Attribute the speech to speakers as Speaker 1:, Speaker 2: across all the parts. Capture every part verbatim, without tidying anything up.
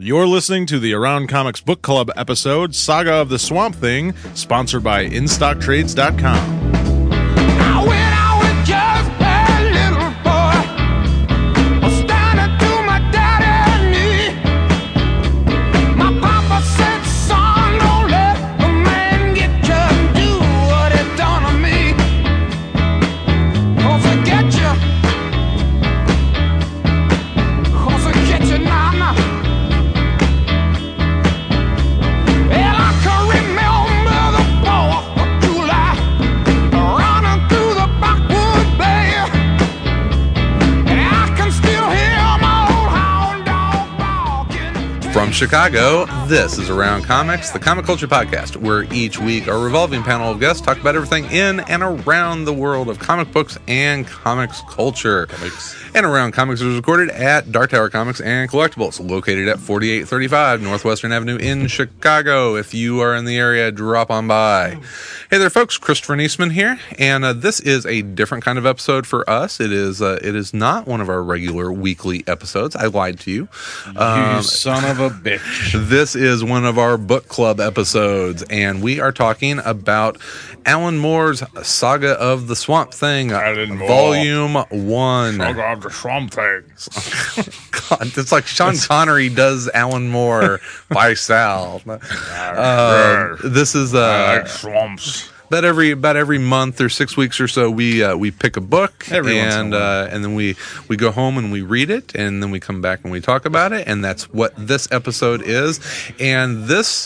Speaker 1: You're listening to the Around Comics Book Club episode, Saga of the Swamp Thing, sponsored by In Stock Trades dot com.
Speaker 2: From Chicago, this is Around Comics, the comic culture podcast, where each week our revolving panel of guests talk about everything in and around the world of comic books and comics culture. Comics. And Around Comics is recorded at Dark Tower Comics and Collectibles, located at forty-eight thirty-five Northwestern Avenue in Chicago. If you are in the area, drop on by. Hey there, folks. Christopher Niesman here, and uh, this is a different kind of episode for us. It is uh, it is not one of our regular weekly episodes. I lied to you.
Speaker 1: Um, you son of a bitch.
Speaker 2: This is one of our book club episodes, and we are talking about Alan Moore's Saga of the Swamp Thing,
Speaker 1: Alan Moore.
Speaker 2: Volume one.
Speaker 1: Saga of the Swamp Thing.
Speaker 2: God, it's like Sean Connery does Alan Moore by Sal. Uh, this is... Uh,
Speaker 1: I like swamps.
Speaker 2: About every about every month or six weeks or so, we uh, we pick a book
Speaker 1: every
Speaker 2: and uh, and then we, we go home and we read it, and then we come back and we talk about it, and that's what this episode is. And this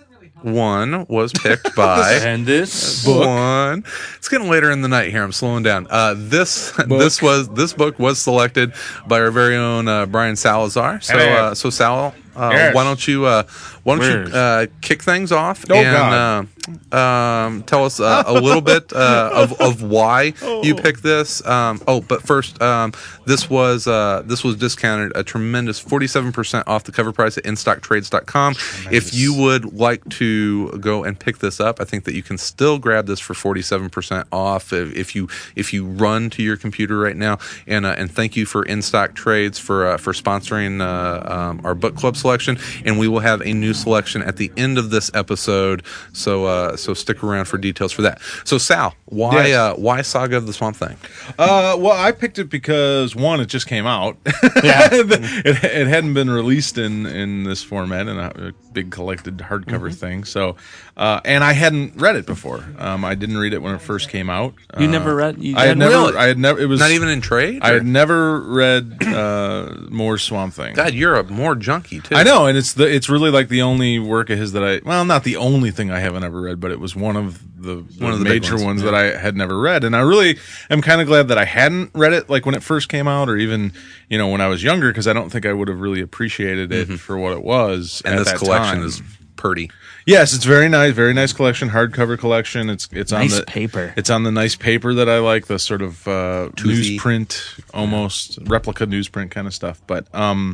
Speaker 2: one was picked by
Speaker 3: and this
Speaker 2: book. One. It's getting later in the night here. I'm slowing down. Uh, this book. this was this book was selected by our very own uh, Brian Salazar. So uh, so Sal, uh, yes. why don't you uh, why don't Where's? you uh, kick things off
Speaker 1: oh,
Speaker 2: and
Speaker 1: God.
Speaker 2: Uh, um, tell us uh, a little bit uh, of of why oh. you picked this. Um, oh, but first, um, this was uh, this was discounted a tremendous forty-seven percent off the cover price at In Stock Trades dot com. If you would like to go and pick this up, I think that you can still grab this for forty-seven percent off if, if you if you run to your computer right now. And uh, and thank you for In Stock Trades for uh, for sponsoring uh, um, our book club selection. And we will have a new selection at the end of this episode. So. Uh, Uh, so stick around for details for that. So Sal, why
Speaker 1: yes.
Speaker 2: uh, why Saga of the Swamp Thing?
Speaker 1: Uh, well, I picked it because one, it just came out. Yeah, it, it hadn't been released in, in this format in a, a big collected hardcover mm-hmm. thing. So, uh, and I hadn't read it before. Um, I didn't read it when it first came out.
Speaker 3: You
Speaker 1: uh,
Speaker 3: never read? You
Speaker 1: I had never.
Speaker 2: Really?
Speaker 1: I had never. It was
Speaker 2: not even in trade.
Speaker 1: I had never read uh, Moore's Swamp Thing.
Speaker 2: God, you're a more junkie too.
Speaker 1: I know, and it's the it's really like the only work of his that I well, not the only thing I haven't ever read, but it was one of the, the
Speaker 2: one of the
Speaker 1: major
Speaker 2: ones,
Speaker 1: ones
Speaker 2: yeah.
Speaker 1: that I had never read, and I really am kind of glad that I hadn't read it like when it first came out, or even you know when I was younger, because I don't think I would have really appreciated it mm-hmm. for what it was.
Speaker 2: And
Speaker 1: at
Speaker 2: this
Speaker 1: that
Speaker 2: collection
Speaker 1: time.
Speaker 2: is pretty.
Speaker 1: Yes, it's very nice, very nice collection, hardcover collection. It's it's
Speaker 3: nice
Speaker 1: on the
Speaker 3: paper.
Speaker 1: It's on the nice paper that I like, the sort of uh,
Speaker 2: Toothy.
Speaker 1: newsprint, almost replica newsprint kind of stuff. But um,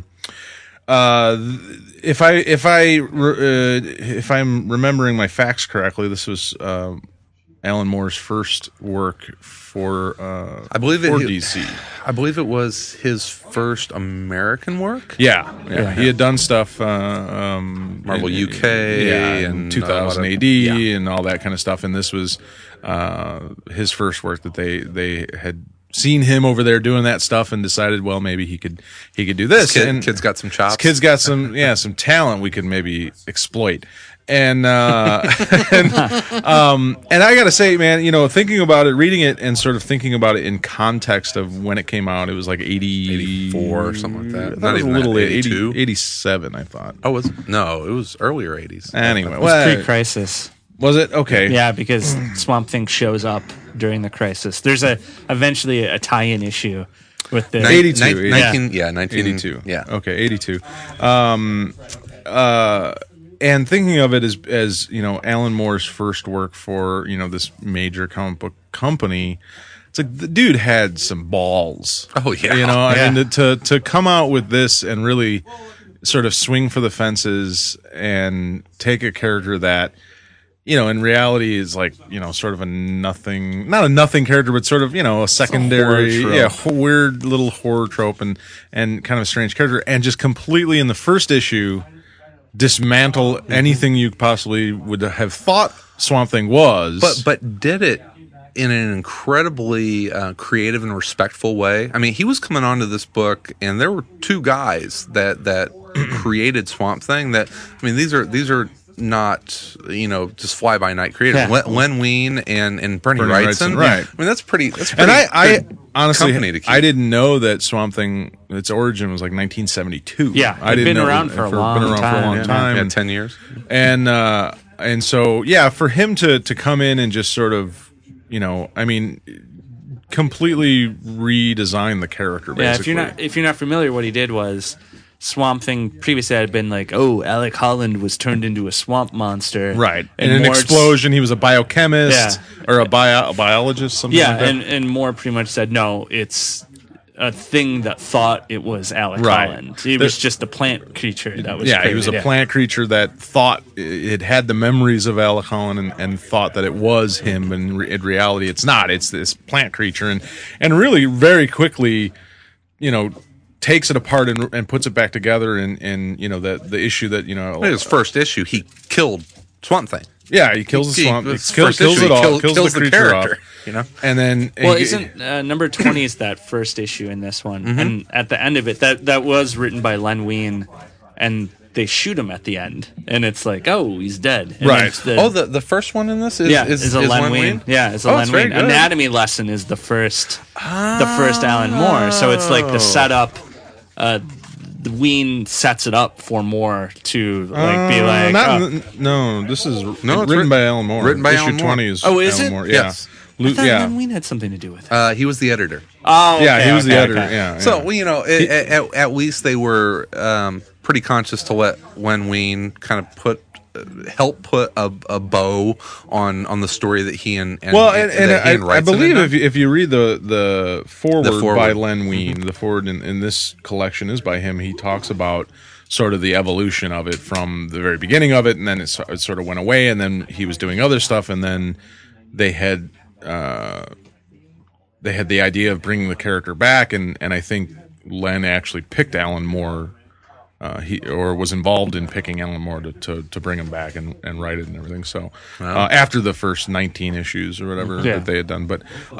Speaker 1: uh, if I if I uh, if I'm remembering my facts correctly, this was uh, Alan Moore's first work for uh,
Speaker 2: I believe
Speaker 1: for
Speaker 2: it,
Speaker 1: D C.
Speaker 2: I believe it was his first American work.
Speaker 1: Yeah, yeah. yeah. He had done stuff, uh, um,
Speaker 2: Marvel
Speaker 1: in,
Speaker 2: U K,
Speaker 1: yeah,
Speaker 2: and
Speaker 1: two thousand A D,
Speaker 2: yeah.
Speaker 1: and all that kind of stuff. And this was uh, his first work that they they had seen him over there doing that stuff and decided, well, maybe he could he could do this.
Speaker 2: Kid,
Speaker 1: and
Speaker 2: kid's got some chops.
Speaker 1: Kid's got some yeah some talent we could maybe exploit. And uh, and, um, and I gotta say, man, you know, thinking about it, reading it, and sort of thinking about it in context of when it came out, it was like eighty,
Speaker 2: eighty-four or something like that.
Speaker 1: Not even a little late,
Speaker 2: eighty-two,
Speaker 1: eighty-seven, I thought.
Speaker 2: Oh, was it? No, it was earlier eighties.
Speaker 1: Anyway,
Speaker 3: it was
Speaker 1: well,
Speaker 3: pre-crisis.
Speaker 1: Was it? Okay.
Speaker 3: Yeah, because Swamp Thing shows up during the crisis. There's a eventually a tie-in issue with the
Speaker 1: eighty-two,
Speaker 2: Nin- nineteen, yeah, nineteen
Speaker 1: eighty-two,
Speaker 2: yeah,
Speaker 1: okay, eighty-two. Um, uh. And thinking of it as, as you know, Alan Moore's first work for, you know, this major comic book company, it's like the dude had some balls.
Speaker 2: Oh, yeah.
Speaker 1: You know,
Speaker 3: yeah.
Speaker 1: I mean, to, to come out with this and really sort of swing for the fences and take a character that you know, in reality is like, you know, sort of a nothing, not a nothing character, but sort of, you know, a secondary,
Speaker 2: horror
Speaker 1: yeah,
Speaker 2: trope.
Speaker 1: weird little horror trope and, and kind of a strange character. And just completely in the first issue, dismantle anything you possibly would have thought Swamp Thing was.
Speaker 2: But, but did it in an incredibly uh, creative and respectful way. I mean, he was coming onto this book, and there were two guys that, that created Swamp Thing that, I mean, these are, these are, not, you know, just fly by night creators.
Speaker 3: Yeah.
Speaker 2: Len, Len Wein and and Bernie,
Speaker 1: Bernie
Speaker 2: Wrightson.
Speaker 1: Wrightson, right.
Speaker 2: I mean, that's pretty. That's pretty
Speaker 1: and I, I
Speaker 2: good
Speaker 1: honestly,
Speaker 2: company to keep.
Speaker 1: I didn't know that Swamp Thing, its origin was like nineteen seventy-two.
Speaker 3: Yeah,
Speaker 1: I
Speaker 3: it'd
Speaker 1: didn't
Speaker 3: been
Speaker 1: know
Speaker 3: around
Speaker 1: it-
Speaker 3: for a
Speaker 1: been
Speaker 3: long
Speaker 1: around for a
Speaker 3: time,
Speaker 1: long
Speaker 3: yeah.
Speaker 1: time.
Speaker 2: Yeah, ten years.
Speaker 1: and uh, and so yeah, for him to to come in and just sort of, you know, I mean, completely redesign the character. Basically.
Speaker 3: Yeah, if you're not if you're not familiar, what he did was Swamp Thing previously had been like, oh, Alec Holland was turned into a swamp monster,
Speaker 1: right
Speaker 3: And
Speaker 1: in an
Speaker 3: Mort-
Speaker 1: explosion, he was a biochemist
Speaker 3: Yeah.
Speaker 1: or a, bio, a biologist, something
Speaker 3: Yeah,
Speaker 1: like that.
Speaker 3: and and Moore pretty much said no, it's a thing that thought it was Alec
Speaker 1: Right.
Speaker 3: Holland. It was just a plant creature that was.
Speaker 1: yeah,
Speaker 3: created.
Speaker 1: he was a
Speaker 3: Yeah.
Speaker 1: plant creature that thought it had the memories of Alec Holland and, and thought that it was him, and re- in reality, it's not. It's this plant creature, and and really very quickly, you know, takes it apart and, and puts it back together. And and you know the the issue that you know,
Speaker 2: In his first issue, he killed Swamp Thing.
Speaker 1: yeah, he kills the
Speaker 2: He-
Speaker 1: swamp, he
Speaker 2: his
Speaker 1: kills,
Speaker 2: first
Speaker 1: kills
Speaker 2: issue,
Speaker 1: it
Speaker 2: he
Speaker 1: all,
Speaker 2: kill-
Speaker 1: kills,
Speaker 2: kills
Speaker 1: the
Speaker 2: the
Speaker 1: creature
Speaker 2: character,
Speaker 1: off,
Speaker 2: you know?
Speaker 1: and then
Speaker 3: Well,
Speaker 1: he-
Speaker 3: isn't uh, number twenty is that first issue in this one,
Speaker 1: Mm-hmm.
Speaker 3: and at the end of it, that that was written by Len Wein, and they shoot him at the end, and it's like, oh, he's dead. And
Speaker 1: Right.
Speaker 3: it's the-
Speaker 2: Oh, the, the first one in this is
Speaker 3: yeah,
Speaker 2: is,
Speaker 3: is a
Speaker 2: is
Speaker 3: Len
Speaker 2: Len
Speaker 3: Wein.
Speaker 2: Wein?
Speaker 3: Yeah, it's a
Speaker 2: Oh,
Speaker 3: Len
Speaker 2: it's very
Speaker 3: Wein.
Speaker 2: good.
Speaker 3: Anatomy Lesson is the first, the first Alan Moore. So it's like the setup. Uh, the Wein sets it up for Moore to like be
Speaker 1: Uh,
Speaker 3: like,
Speaker 1: not
Speaker 3: oh,
Speaker 1: in the- no, this is
Speaker 2: No,
Speaker 1: written,
Speaker 2: it's written-
Speaker 1: by Alan Moore.
Speaker 2: written by
Speaker 1: Issue
Speaker 2: Alan Moore.
Speaker 1: twenty is
Speaker 3: Oh, is
Speaker 1: Alan
Speaker 3: it?
Speaker 1: Moore. Yeah.
Speaker 2: Yes.
Speaker 1: Lu-
Speaker 3: I thought
Speaker 1: yeah.
Speaker 3: Len Wein had something to do with it.
Speaker 2: Uh, he was the editor.
Speaker 3: Oh,
Speaker 1: yeah,
Speaker 3: okay,
Speaker 1: he was the
Speaker 3: okay,
Speaker 1: editor.
Speaker 3: okay.
Speaker 1: Yeah,
Speaker 2: So,
Speaker 1: yeah.
Speaker 2: well, you know, at, at, at least they were um, pretty conscious to let Len Wein kind of put uh, help put a, a bow on on the story that he and, and
Speaker 1: well, and, and,
Speaker 2: that he and
Speaker 1: I, I
Speaker 2: Wrightson
Speaker 1: believe
Speaker 2: had
Speaker 1: if you, if you read the the forward,
Speaker 2: The forward.
Speaker 1: by Len Wein, the forward in, in this collection is by him. He talks about sort of the evolution of it from the very beginning of it, and then it, so- it sort of went away, and then he was doing other stuff, and then they had uh, they had the idea of bringing the character back, and and I think Len actually picked Alan Moore. Uh, he or was involved in picking Alan Moore to, to, to bring him back and, and write it and everything. So uh, after the first nineteen issues or whatever
Speaker 3: Yeah.
Speaker 1: that they had done, but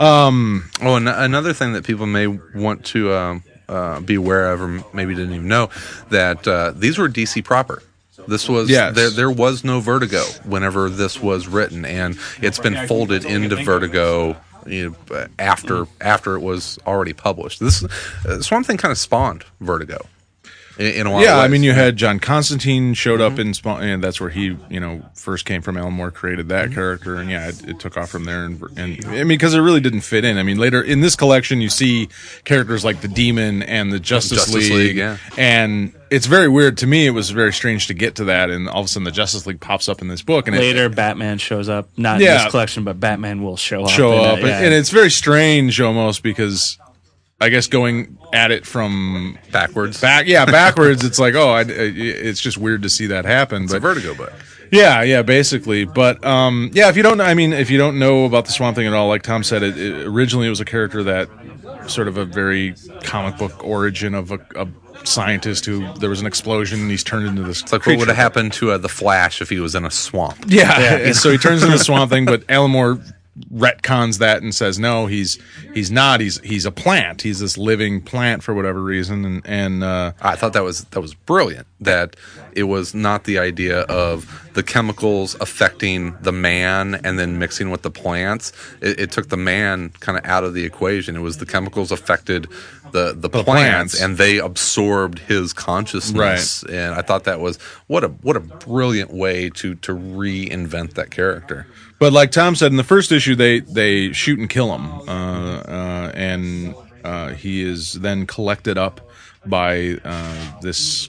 Speaker 1: um,
Speaker 2: Oh, and another thing that people may want to um, uh, be aware of, or maybe didn't even know, that uh, these were D C proper. This was
Speaker 1: Yes.
Speaker 2: there. There was no Vertigo whenever this was written, and it's been folded into Vertigo. You know, after after it was already published. This uh, Swamp Thing kind of spawned Vertigo. In, in a lot
Speaker 1: yeah,
Speaker 2: of ways.
Speaker 1: I mean, you had John Constantine showed up in Spawn, and that's where he, you know, first came from. Alan Moore created that character, and yeah, it, it took off from there. And, and I mean, because it really didn't fit in. I mean, later in this collection, you see characters like the Demon and the Justice,
Speaker 2: Justice
Speaker 1: League,
Speaker 2: League, yeah.
Speaker 1: and it's very weird to me. It was very strange to get to that, and all of a sudden, the Justice League pops up in this book, and
Speaker 3: Later,
Speaker 1: it,
Speaker 3: Batman shows up. Not in
Speaker 1: Yeah.
Speaker 3: this collection, but Batman will show up.
Speaker 1: show
Speaker 3: in
Speaker 1: up,
Speaker 3: it, yeah.
Speaker 1: and, and it's very strange almost because. I guess going at it from
Speaker 2: backwards.
Speaker 1: back, yeah, backwards. It's like, oh, I, it's just weird to see that happen.
Speaker 2: It's
Speaker 1: but
Speaker 2: a Vertigo book.
Speaker 1: yeah, yeah, basically. But um, yeah, if you don't, I mean, if you don't know about the Swamp Thing at all, like Tom said, it, it originally it was a character that sort of a very comic book origin of a, a scientist who there was an explosion and he's turned into this.
Speaker 2: It's like what would have happened to uh, the Flash if he was in a swamp.
Speaker 1: Yeah, and so he turns into the Swamp Thing, but Alan Moore retcons that and says no, he's he's not. He's he's a plant. He's this living plant for whatever reason, and and uh,
Speaker 2: I thought that was that was brilliant. That it was not the idea of the chemicals affecting the man and then mixing with the plants. It, it took the man kind of out of the equation. It was the chemicals affected the the, plants,
Speaker 1: plants.
Speaker 2: and they absorbed his consciousness. And I thought that was what a what a brilliant way to to reinvent that character.
Speaker 1: But like Tom said, in the first issue, they they shoot and kill him, uh, uh, and uh, he is then collected up by uh, this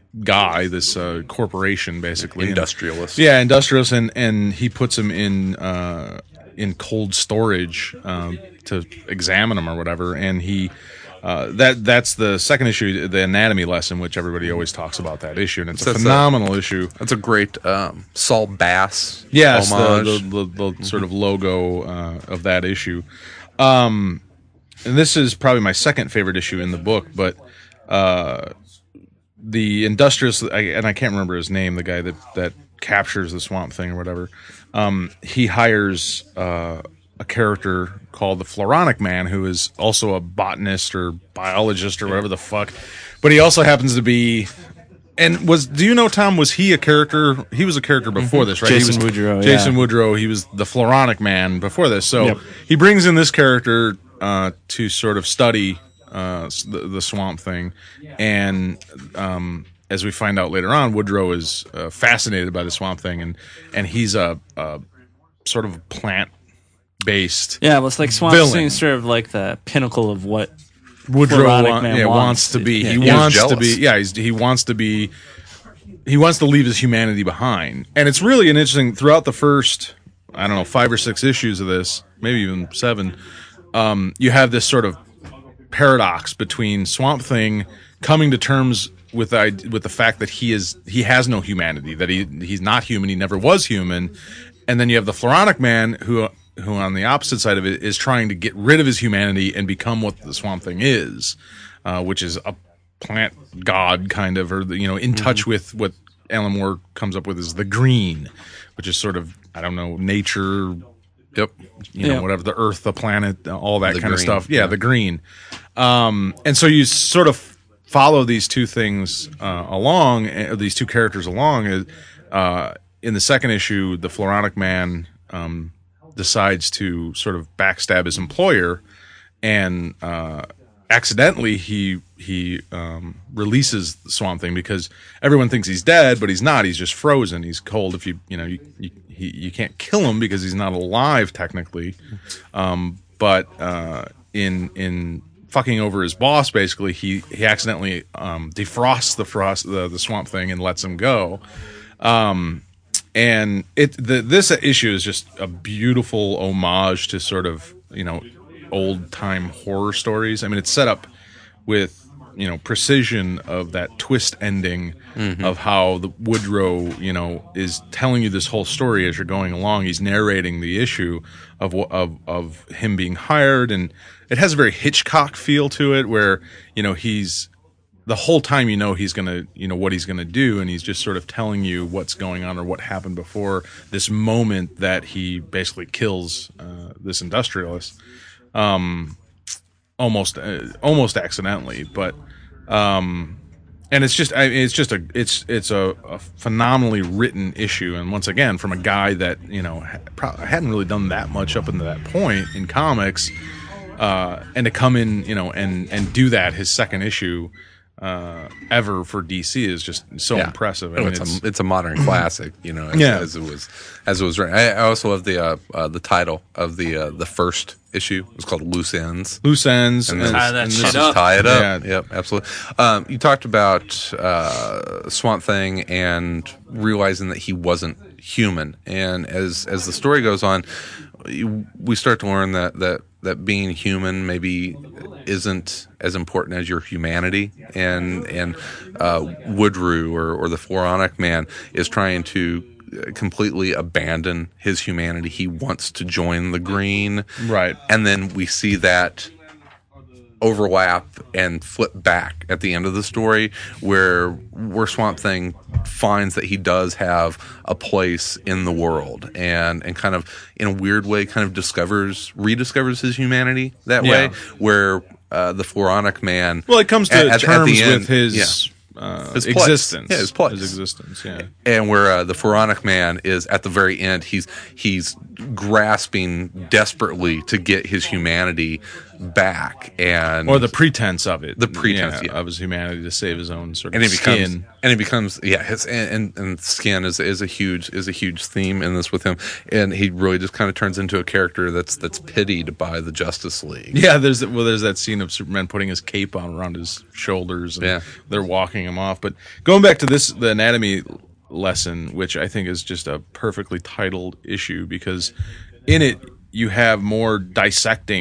Speaker 1: guy, this uh, corporation, basically
Speaker 2: Industrialist.
Speaker 1: And, yeah, industrialist, and and he puts him in uh, in cold storage um, to examine him or whatever, and he. uh, that that's the second issue, the anatomy lesson, which everybody always talks about that issue, and it's
Speaker 2: That's
Speaker 1: a
Speaker 2: a-
Speaker 1: phenomenal issue.
Speaker 2: That's a great um, Saul Bass
Speaker 1: Yes, the,
Speaker 2: homage.
Speaker 1: the, the, the mm-hmm. sort of logo uh, of that issue. Um, and this is probably my second favorite issue in the book, but uh, the industrious, I, and I can't remember his name, the guy that, that captures the Swamp Thing or whatever, um, he hires uh, a character called the Floronic Man, who is also a botanist or biologist or whatever the fuck, but he also happens to be... And was do you know, Tom, was he a character? He was a character before this, right?
Speaker 3: Jason
Speaker 1: he was,
Speaker 3: Woodrow,
Speaker 1: Jason
Speaker 3: yeah.
Speaker 1: Woodrow, he was the Floronic Man before this. So
Speaker 3: Yep.
Speaker 1: he brings in this character uh, to sort of study uh, the, the Swamp Thing. And um, as we find out later on, Woodrow is uh, fascinated by the Swamp Thing. And, and he's a, a sort of plant-based
Speaker 3: Yeah, well, it's like Swamp
Speaker 1: Villain.
Speaker 3: Thing, sort of like the pinnacle of what
Speaker 1: Woodrow
Speaker 3: Floronic
Speaker 1: wa-
Speaker 3: Man
Speaker 1: yeah,
Speaker 3: wants.
Speaker 1: wants to be.
Speaker 3: Yeah,
Speaker 1: he
Speaker 3: he was
Speaker 1: wants to
Speaker 2: jealous.
Speaker 1: be. Yeah, he's, he wants to be. He wants to leave his humanity behind, and it's really an interesting. Throughout the first, I don't know, five or six issues of this, maybe even seven, um, you have this sort of paradox between Swamp Thing coming to terms with the id- with the fact that he is he has no humanity, that he he's not human, he never was human, and then you have the Floronic Man who. who on the opposite side of it is trying to get rid of his humanity and become what the Swamp Thing is, uh, which is a plant god kind of, or, you know, in mm-hmm. touch with what Alan Moore comes up with as the green, which is sort of, I don't know, nature,
Speaker 2: Yep.
Speaker 1: you know,
Speaker 3: Yeah.
Speaker 1: whatever, the earth, the planet, all that
Speaker 2: The
Speaker 1: kind of
Speaker 2: green,
Speaker 1: stuff. Yeah,
Speaker 2: yeah.
Speaker 1: the green. Um, and so you sort of follow these two things uh, along, uh, these two characters along. Uh, in the second issue, the Floronic Man um, decides to sort of backstab his employer, and uh, accidentally he he um, releases the Swamp Thing because everyone thinks he's dead, but he's not. He's just frozen. He's cold. If you you know you you, he, you can't kill him because he's not alive technically, um, but uh, in in fucking over his boss, basically he he accidentally um, defrosts the frost the, the Swamp Thing and lets him go. Um, And it the, this issue is just a beautiful homage to sort of, you know, old time horror stories. I mean, it's set up with, you know, precision of that twist ending mm-hmm. of how the Woodrow, you know, is telling you this whole story as you're going along. He's narrating the issue of of of him being hired, and it has a very Hitchcock feel to it, where, you know, he's the whole time, you know, he's going to, you know, what he's going to do. And he's just sort of telling you what's going on or what happened before this moment that he basically kills uh, this industrialist, um, almost, uh, almost accidentally. But, um, and it's just, I mean, it's just a, it's, it's a, a phenomenally written issue. And once again, from a guy that, you know, ha- pro- hadn't really done that much up until that point in comics, uh, and to come in, you know, and, and do that, his second issue, uh, ever for D C is just so
Speaker 2: Yeah.
Speaker 1: impressive. I
Speaker 2: Oh,
Speaker 1: mean,
Speaker 2: it's,
Speaker 1: it's,
Speaker 2: a, it's a modern classic, you know, as,
Speaker 1: Yeah.
Speaker 2: as it was as it was written. I, I also love the uh, uh, the title of the uh, the first issue. It was called Loose Ends.
Speaker 1: loose ends.
Speaker 2: And
Speaker 1: and,
Speaker 3: Tie that
Speaker 1: and
Speaker 3: shit
Speaker 1: this is-
Speaker 3: up.
Speaker 2: Tie it up.
Speaker 1: Yeah.
Speaker 2: Yep, absolutely. Um, you talked about uh, Swamp Thing and realizing that he wasn't human, and as as the story goes on, you, we start to learn that that that being human maybe isn't as important as your humanity, and and uh, Woodrow or or the Floronic Man is trying to completely abandon his humanity. He wants to join the green,
Speaker 1: Right.
Speaker 2: and then we see that overlap and flip back at the end of the story where where Swamp Thing finds that he does have a place in the world, and and kind of in a weird way kind of discovers rediscovers his humanity that
Speaker 1: Yeah.
Speaker 2: way, where uh, the Floronic Man,
Speaker 1: Well, it comes to
Speaker 2: at- at- at
Speaker 1: terms
Speaker 2: the end,
Speaker 1: with his,
Speaker 2: yeah.
Speaker 1: uh,
Speaker 2: His place.
Speaker 1: existence.
Speaker 2: Yeah, his place.
Speaker 1: His existence, yeah.
Speaker 2: and where uh, the Floronic Man is at the very end, he's he's grasping desperately to get his humanity back, and
Speaker 1: Or the pretense of it.
Speaker 2: The pretense, yeah.
Speaker 1: of his humanity to save his own sort of
Speaker 2: and it becomes
Speaker 1: skin.
Speaker 2: and it becomes yeah his and, and, and skin is is a huge is a huge theme in this with him, and he really just kind of turns into a character that's that's pitied by the Justice League.
Speaker 1: Yeah, there's well, there's that scene of Superman putting his cape on around his shoulders, and
Speaker 2: Yeah.
Speaker 1: they're walking him off. But going back to this, the anatomy lesson, which I think is just a perfectly titled issue, because in it you have more dissecting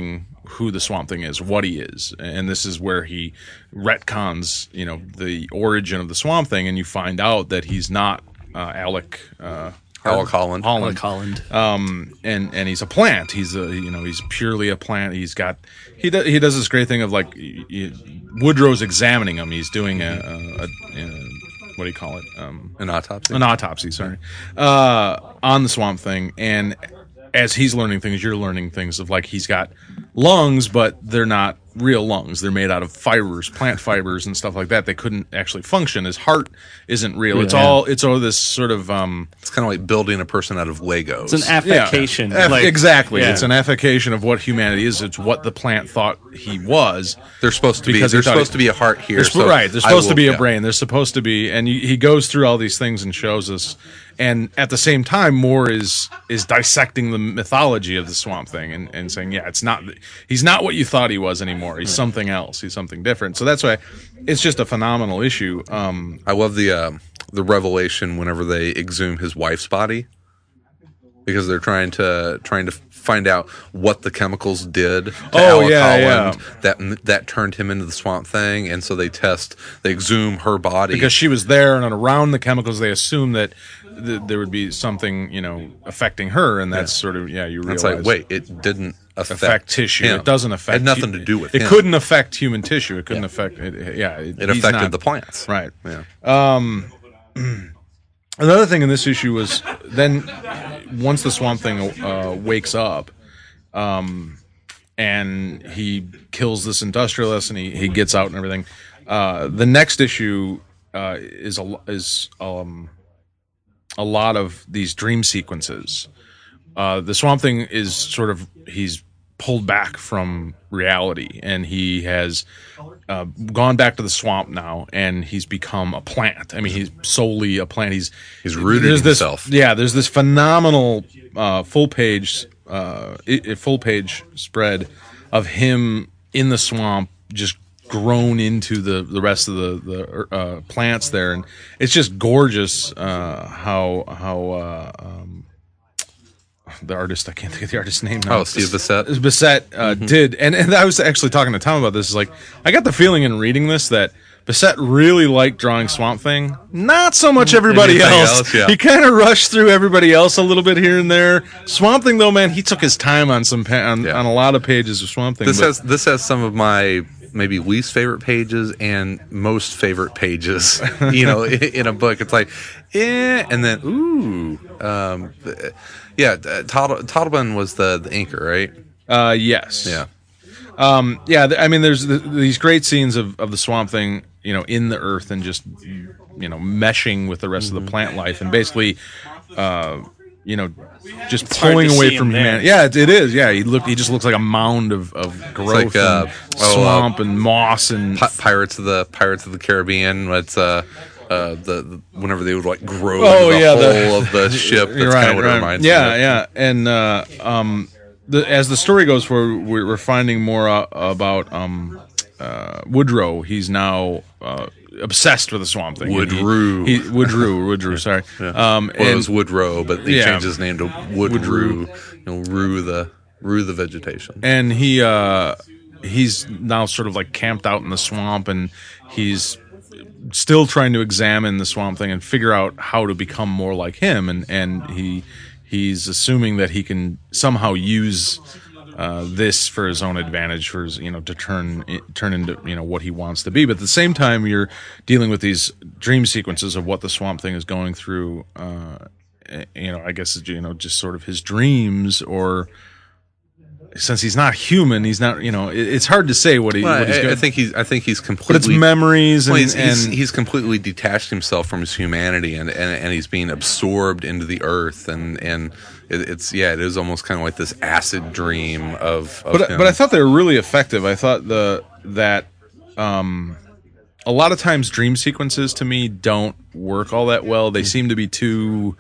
Speaker 1: who the Swamp Thing is, what he is, and this is where he retcons, you know, the origin of the Swamp Thing, and you find out that he's not uh, Alec. Uh,
Speaker 2: Alec Holland.
Speaker 3: Alec Holland.
Speaker 1: Um, and and he's a plant. He's a you know he's purely a plant. He's got he does he does this great thing of like y- y- Woodrow's examining him. He's doing a, a, a, a what do you call it? Um,
Speaker 2: An autopsy.
Speaker 1: an autopsy. Sorry, uh, on the Swamp Thing. And as he's learning things, you're learning things of like he's got lungs, but they're not real lungs. They're made out of fibers, plant fibers, and stuff like that. They couldn't actually function. His heart isn't real. It's
Speaker 3: Yeah.
Speaker 1: all it's all this sort of. Um,
Speaker 2: It's kind of like building a person out of Legos.
Speaker 3: It's an affectation.
Speaker 1: Yeah,
Speaker 3: like,
Speaker 1: exactly.
Speaker 3: yeah.
Speaker 1: It's an affectation of what humanity is. It's what the plant thought he was.
Speaker 2: They're supposed to be.
Speaker 1: Because he
Speaker 2: There's
Speaker 1: thought
Speaker 2: supposed
Speaker 1: he-
Speaker 2: to be a heart here.
Speaker 1: There's,
Speaker 2: so
Speaker 1: right. There's
Speaker 2: I
Speaker 1: supposed to
Speaker 2: will-
Speaker 1: be a
Speaker 2: yeah.
Speaker 1: brain. There's supposed to be, and he, he goes through all these things and shows us. And at the same time, Moore is is dissecting the mythology of the Swamp Thing and, and saying, yeah, it's not. He's not what you thought he was anymore. He's something else. He's something different. So that's why it's just a phenomenal issue. Um,
Speaker 2: I love the uh, the revelation whenever they exhume his wife's body, because they're trying to trying to find out what the chemicals did to
Speaker 1: Oh,
Speaker 2: Alec
Speaker 1: yeah,
Speaker 2: Holland that that turned him into the Swamp Thing, and so they test, they exhume her body
Speaker 1: because she was there and around the chemicals, they assume that th- there would be something, you know, affecting her, and that's sort of yeah. You realize
Speaker 2: It's like, wait, it didn't affect,
Speaker 1: affect tissue.
Speaker 2: him.
Speaker 1: It doesn't affect.
Speaker 2: It had nothing
Speaker 1: hu-
Speaker 2: to do with
Speaker 1: it.
Speaker 2: him.
Speaker 1: Couldn't affect human tissue. It couldn't affect. It, yeah,
Speaker 2: It
Speaker 1: he's
Speaker 2: affected
Speaker 1: not-
Speaker 2: the plants.
Speaker 1: Right.
Speaker 2: Yeah.
Speaker 1: Another thing in this issue was then once the Swamp Thing uh, wakes up, um, and he kills this industrialist and he, he gets out and everything. Uh, the next issue uh, is a is um, a lot of these dream sequences. Uh, the Swamp Thing is sort of he's pulled back from reality, and he has uh, gone back to the swamp now, and he's become a plant. I mean, he's solely a plant. He's
Speaker 2: He's rooted
Speaker 1: there's this-
Speaker 2: himself.
Speaker 1: Yeah, there's this phenomenal uh, full page uh, i- i- full page spread of him in the swamp, just grown into the the rest of the the uh, plants there, and it's just gorgeous uh, how how. Uh, um, the artist, I can't think of the artist's name now.
Speaker 2: Oh, Steve Bissett.
Speaker 1: Bissett uh, did, and, and I was actually talking to Tom about this. Is like, I got the feeling in reading this that Bissett really liked drawing Swamp Thing, not so much everybody
Speaker 2: Everything
Speaker 1: else.
Speaker 2: else, yeah.
Speaker 1: He kind of rushed through everybody else a little bit here and there. Swamp Thing, though, man, he took his time on some pa- on,
Speaker 2: Yeah.
Speaker 1: on a lot of pages of Swamp Thing.
Speaker 2: This
Speaker 1: but-
Speaker 2: has this has some of my maybe least favorite pages and most favorite pages. You know, in, in a book, it's like, eh, and then ooh, um, yeah. uh, Todd, Toddleman was the the inker, right?
Speaker 1: uh, yes,
Speaker 2: Yeah.
Speaker 1: Um, yeah, th- I mean, there's th- these great scenes of, of the Swamp Thing, you know, in the earth and just, you know, meshing with the rest
Speaker 2: Mm-hmm.
Speaker 1: of the plant life, and basically, uh, you know, just
Speaker 3: hard
Speaker 1: pulling
Speaker 3: to
Speaker 1: away
Speaker 3: see
Speaker 1: from
Speaker 3: him there.
Speaker 1: humanity. Yeah, it, it is. Yeah, he look. He just looks like a mound of, of growth,
Speaker 2: like, uh,
Speaker 1: and
Speaker 2: oh, uh,
Speaker 1: swamp and moss and
Speaker 2: Pi- Pirates of the Pirates of the Caribbean. It's uh, uh, the, the whenever they would like grow
Speaker 1: Oh,
Speaker 2: into the
Speaker 1: yeah,
Speaker 2: whole
Speaker 1: the-
Speaker 2: of the ship. That's
Speaker 1: You're
Speaker 2: kind
Speaker 1: right,
Speaker 2: of what it
Speaker 1: right.
Speaker 2: reminds me
Speaker 1: yeah,
Speaker 2: of.
Speaker 1: yeah, and uh, um, the, as the story goes forward, we're, we're finding more uh, about um, uh, Woodrow. He's now uh, obsessed with the Swamp Thing.
Speaker 2: Woodrow.
Speaker 1: He, he, Woodrow, Woodrow. Sorry. Um,
Speaker 2: Well, it
Speaker 1: and-
Speaker 2: was Woodrow, but they
Speaker 1: Yeah.
Speaker 2: changed his name to Woodrow. You know, rue the rue the vegetation.
Speaker 1: and he uh he's now sort of like camped out in the swamp, and he's still trying to examine the Swamp Thing and figure out how to become more like him, and and he he's assuming that he can somehow use uh, this for his own advantage, for his, you know, to turn turn into, you know, what he wants to be. But at the same time, you're dealing with these dream sequences of what the Swamp Thing is going through. Uh, you know, I guess, you know, just sort of his dreams, or since he's not human, he's not, you know, it, it's hard to say what he.
Speaker 2: Well,
Speaker 1: what he's
Speaker 2: I,
Speaker 1: going.
Speaker 2: I think he's. I think he's
Speaker 1: but
Speaker 2: completely.
Speaker 1: it's memories and,
Speaker 2: Well, he's, he's,
Speaker 1: and
Speaker 2: he's completely detached himself from his humanity, and, and, and he's being absorbed into the earth, and and it, it's yeah, it is almost kind of like this acid dream of. of
Speaker 1: but
Speaker 2: him.
Speaker 1: but I thought they were really effective. I thought the that um, a lot of times dream sequences to me don't work all that well. They seem to be too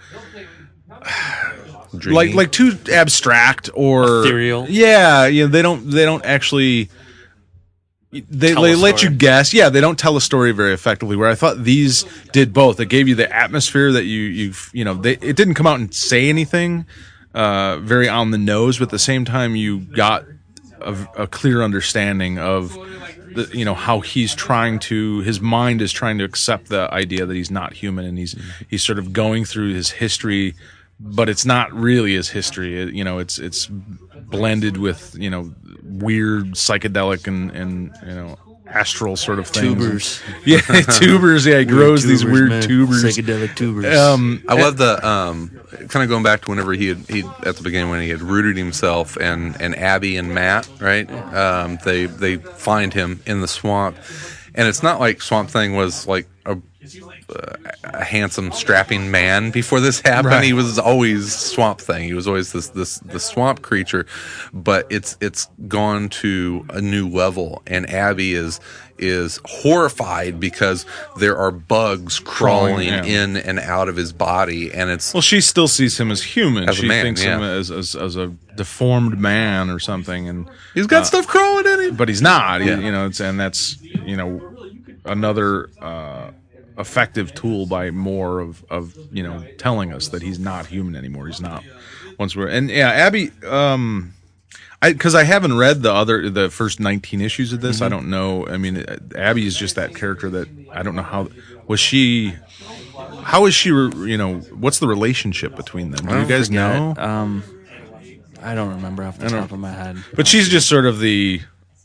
Speaker 2: Dreamy.
Speaker 1: like like too abstract or
Speaker 3: Ethereal.
Speaker 1: Yeah, yeah. They don't they don't actually. They,
Speaker 3: Tell
Speaker 1: they
Speaker 3: a
Speaker 1: let you
Speaker 3: story.
Speaker 1: guess. Yeah, they don't tell a story very effectively. Where I thought these did both. They gave you the atmosphere that you you you know. They, it didn't come out and say anything uh, very on the nose, but at the same time, you got a, a clear understanding of the, you know, how he's trying to, his mind is trying to accept the idea that he's not human, and he's he's sort of going through his history, but it's not really his history. It, you know, it's it's blended with, you know, weird psychedelic and and you know, astral sort of things.
Speaker 3: Tubers.
Speaker 1: Yeah, tubers. Yeah, he grows
Speaker 3: tubers,
Speaker 1: these weird
Speaker 3: man.
Speaker 1: tubers.
Speaker 3: Psychedelic tubers.
Speaker 1: Um,
Speaker 2: I love the um, kind of going back to whenever he had he at the beginning when he had rooted himself and, and Abby and Matt, right? Um, they they find him in the swamp, and it's not like Swamp Thing was like a, a handsome, strapping man before this happened.
Speaker 1: Right.
Speaker 2: He was always Swamp Thing. He was always this this the swamp creature, but it's it's gone to a new level, and Abby is. is horrified because there are bugs crawling,
Speaker 1: Crawling, yeah.
Speaker 2: in and out of his body, and it's
Speaker 1: Well, she still sees him as human.
Speaker 2: As a
Speaker 1: she
Speaker 2: man,
Speaker 1: thinks him
Speaker 2: yeah.
Speaker 1: as, as as a deformed man or something, and
Speaker 2: he's got
Speaker 1: uh,
Speaker 2: stuff crawling in him.
Speaker 1: but he's not. He-
Speaker 2: Yeah.
Speaker 1: you know, it's, and that's you know another uh, effective tool by Moore of of you know telling us that he's not human anymore. He's not. Once we're and yeah, Abby. Um, I because I haven't read the other the first nineteen issues of this.
Speaker 2: Mm-hmm.
Speaker 1: I don't know. I mean, Abby is just that character that I don't know how was she. How is she? You know, what's the relationship between them? Do you guys know?
Speaker 3: Um, I don't remember off the top of my head.
Speaker 1: But she's just sort of the.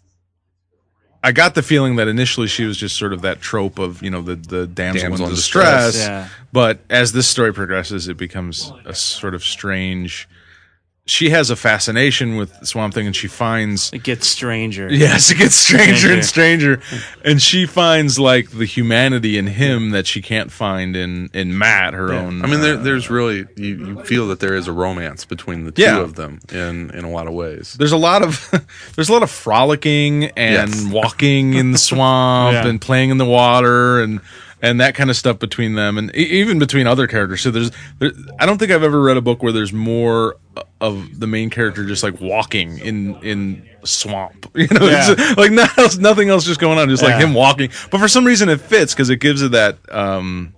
Speaker 1: I got the feeling that initially she was just sort of that trope of, you know, the, the damsel,
Speaker 2: Damsel
Speaker 1: in
Speaker 2: in
Speaker 1: distress.
Speaker 2: distress.
Speaker 3: Yeah.
Speaker 1: But as this story progresses, it becomes a sort of strange. She has a fascination with Swamp Thing, and she finds.
Speaker 3: It gets stranger.
Speaker 1: Yes, it gets stranger and
Speaker 3: Stranger.
Speaker 1: stranger. And she finds, like, the humanity in him that she can't find in, in Matt, her own.
Speaker 2: I mean, there,
Speaker 1: uh,
Speaker 2: there's really you, you feel that there is a romance between the two
Speaker 1: Yeah.
Speaker 2: of them in in a lot of ways.
Speaker 1: There's a lot of there's a lot of frolicking and
Speaker 2: Yes.
Speaker 1: walking in the swamp
Speaker 3: Yeah.
Speaker 1: and playing in the water and and that kind of stuff between them, and e- even between other characters. So there's there, I don't think I've ever read a book where there's more of the main character just like walking in in swamp. You know,
Speaker 3: Yeah.
Speaker 1: It's like nothing else, nothing else just going on, just like
Speaker 3: Yeah.
Speaker 1: him walking. But for some reason it fits because it gives it that um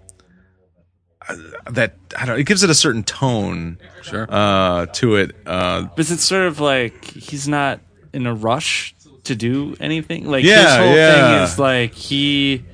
Speaker 1: that I don't. It gives it a certain tone.
Speaker 2: Sure.
Speaker 1: Uh, to it. Uh,
Speaker 3: Because it's sort of like he's not in a rush to do anything. Like
Speaker 1: Yeah,
Speaker 3: his whole
Speaker 1: yeah.
Speaker 3: thing is like he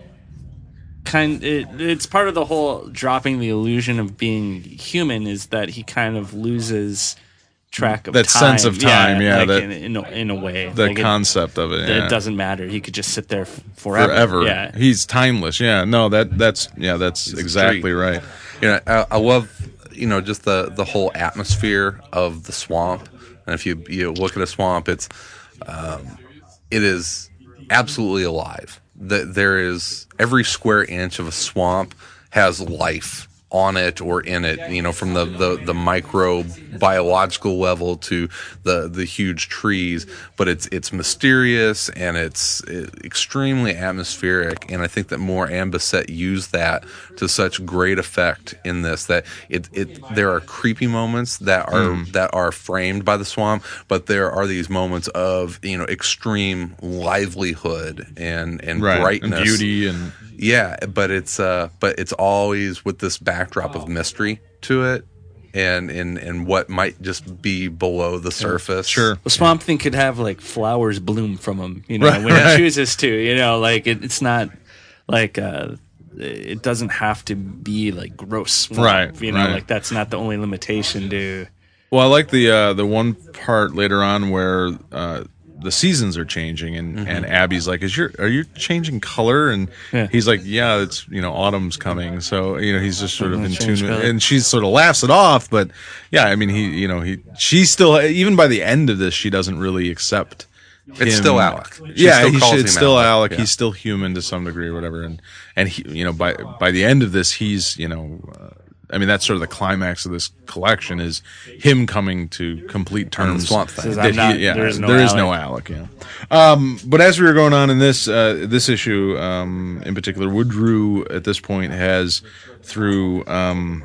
Speaker 3: kind. It, it's part of the whole dropping the illusion of being human is that he kind of loses track of
Speaker 1: That
Speaker 3: time.
Speaker 1: sense of time, yeah,
Speaker 3: like
Speaker 1: that-
Speaker 3: in, in, a, in a way,
Speaker 1: the
Speaker 3: like it-
Speaker 1: concept of it.
Speaker 3: that
Speaker 1: Yeah.
Speaker 3: it doesn't matter. He could just sit there f- forever.
Speaker 1: Forever.
Speaker 3: Yeah.
Speaker 1: He's timeless. Yeah. No, that that's yeah, that's
Speaker 2: a
Speaker 1: exactly
Speaker 2: treat.
Speaker 1: right.
Speaker 2: You know, I, I love you know just the the whole atmosphere of the swamp. And if you you look at a swamp, it's um, it is absolutely alive. That there is every square inch of a swamp has life on it or in it, you know, from the, the, the microbiological level to the, the huge trees, but it's, it's mysterious and it's extremely atmospheric. And I think that Moore and Bissett use that to such great effect in this, that it, it, there are creepy moments that are,
Speaker 1: Mm.
Speaker 2: that are framed by the swamp, but there are these moments of, you know, extreme livelihood and, and
Speaker 1: Right.
Speaker 2: brightness.
Speaker 1: And beauty and
Speaker 2: Yeah, but it's uh, but it's always with this backdrop of mystery to it, and and and what might just be below the surface.
Speaker 1: sure.
Speaker 3: The Swamp Thing could have like flowers bloom from him, you know,
Speaker 1: Right,
Speaker 3: when
Speaker 1: right.
Speaker 3: he chooses to. You know, like it, it's not like uh, it doesn't have to be like gross swamp.
Speaker 1: Right,
Speaker 3: You know,
Speaker 1: right.
Speaker 3: like that's not the only limitation to.
Speaker 1: Well, I like the uh, the one part later on where uh, the seasons are changing, and,
Speaker 3: Mm-hmm.
Speaker 1: and Abby's like, "Is your are you changing color?" And
Speaker 3: Yeah.
Speaker 1: he's like, "Yeah, it's you know autumn's coming." So you know he's just sort of
Speaker 3: Mhm,
Speaker 1: in
Speaker 3: change
Speaker 1: tune, with,
Speaker 3: color.
Speaker 1: and she sort of laughs it off. But yeah, I mean he you know he she still even by the end of this she doesn't really accept.
Speaker 2: It's
Speaker 1: him.
Speaker 2: still Alec. She
Speaker 1: Yeah,
Speaker 2: still
Speaker 1: he
Speaker 2: calls
Speaker 1: should,
Speaker 2: him
Speaker 1: it's still
Speaker 2: Alec,
Speaker 1: Alec.
Speaker 2: yeah.
Speaker 1: He's still human to some degree, or whatever. And and he, you know, by by the end of this, he's you know, uh, I mean, that's sort of the climax of this collection is him coming to complete
Speaker 2: On the
Speaker 1: terms.
Speaker 2: Swamp Thing.
Speaker 3: Says,
Speaker 1: that
Speaker 3: I'm not-
Speaker 1: he, yeah,
Speaker 3: there is no
Speaker 1: there is
Speaker 3: Alec.
Speaker 1: no Alec. Yeah. Um, but as we were going on in this uh, this issue, um, in particular, Woodrue at this point has through. Um,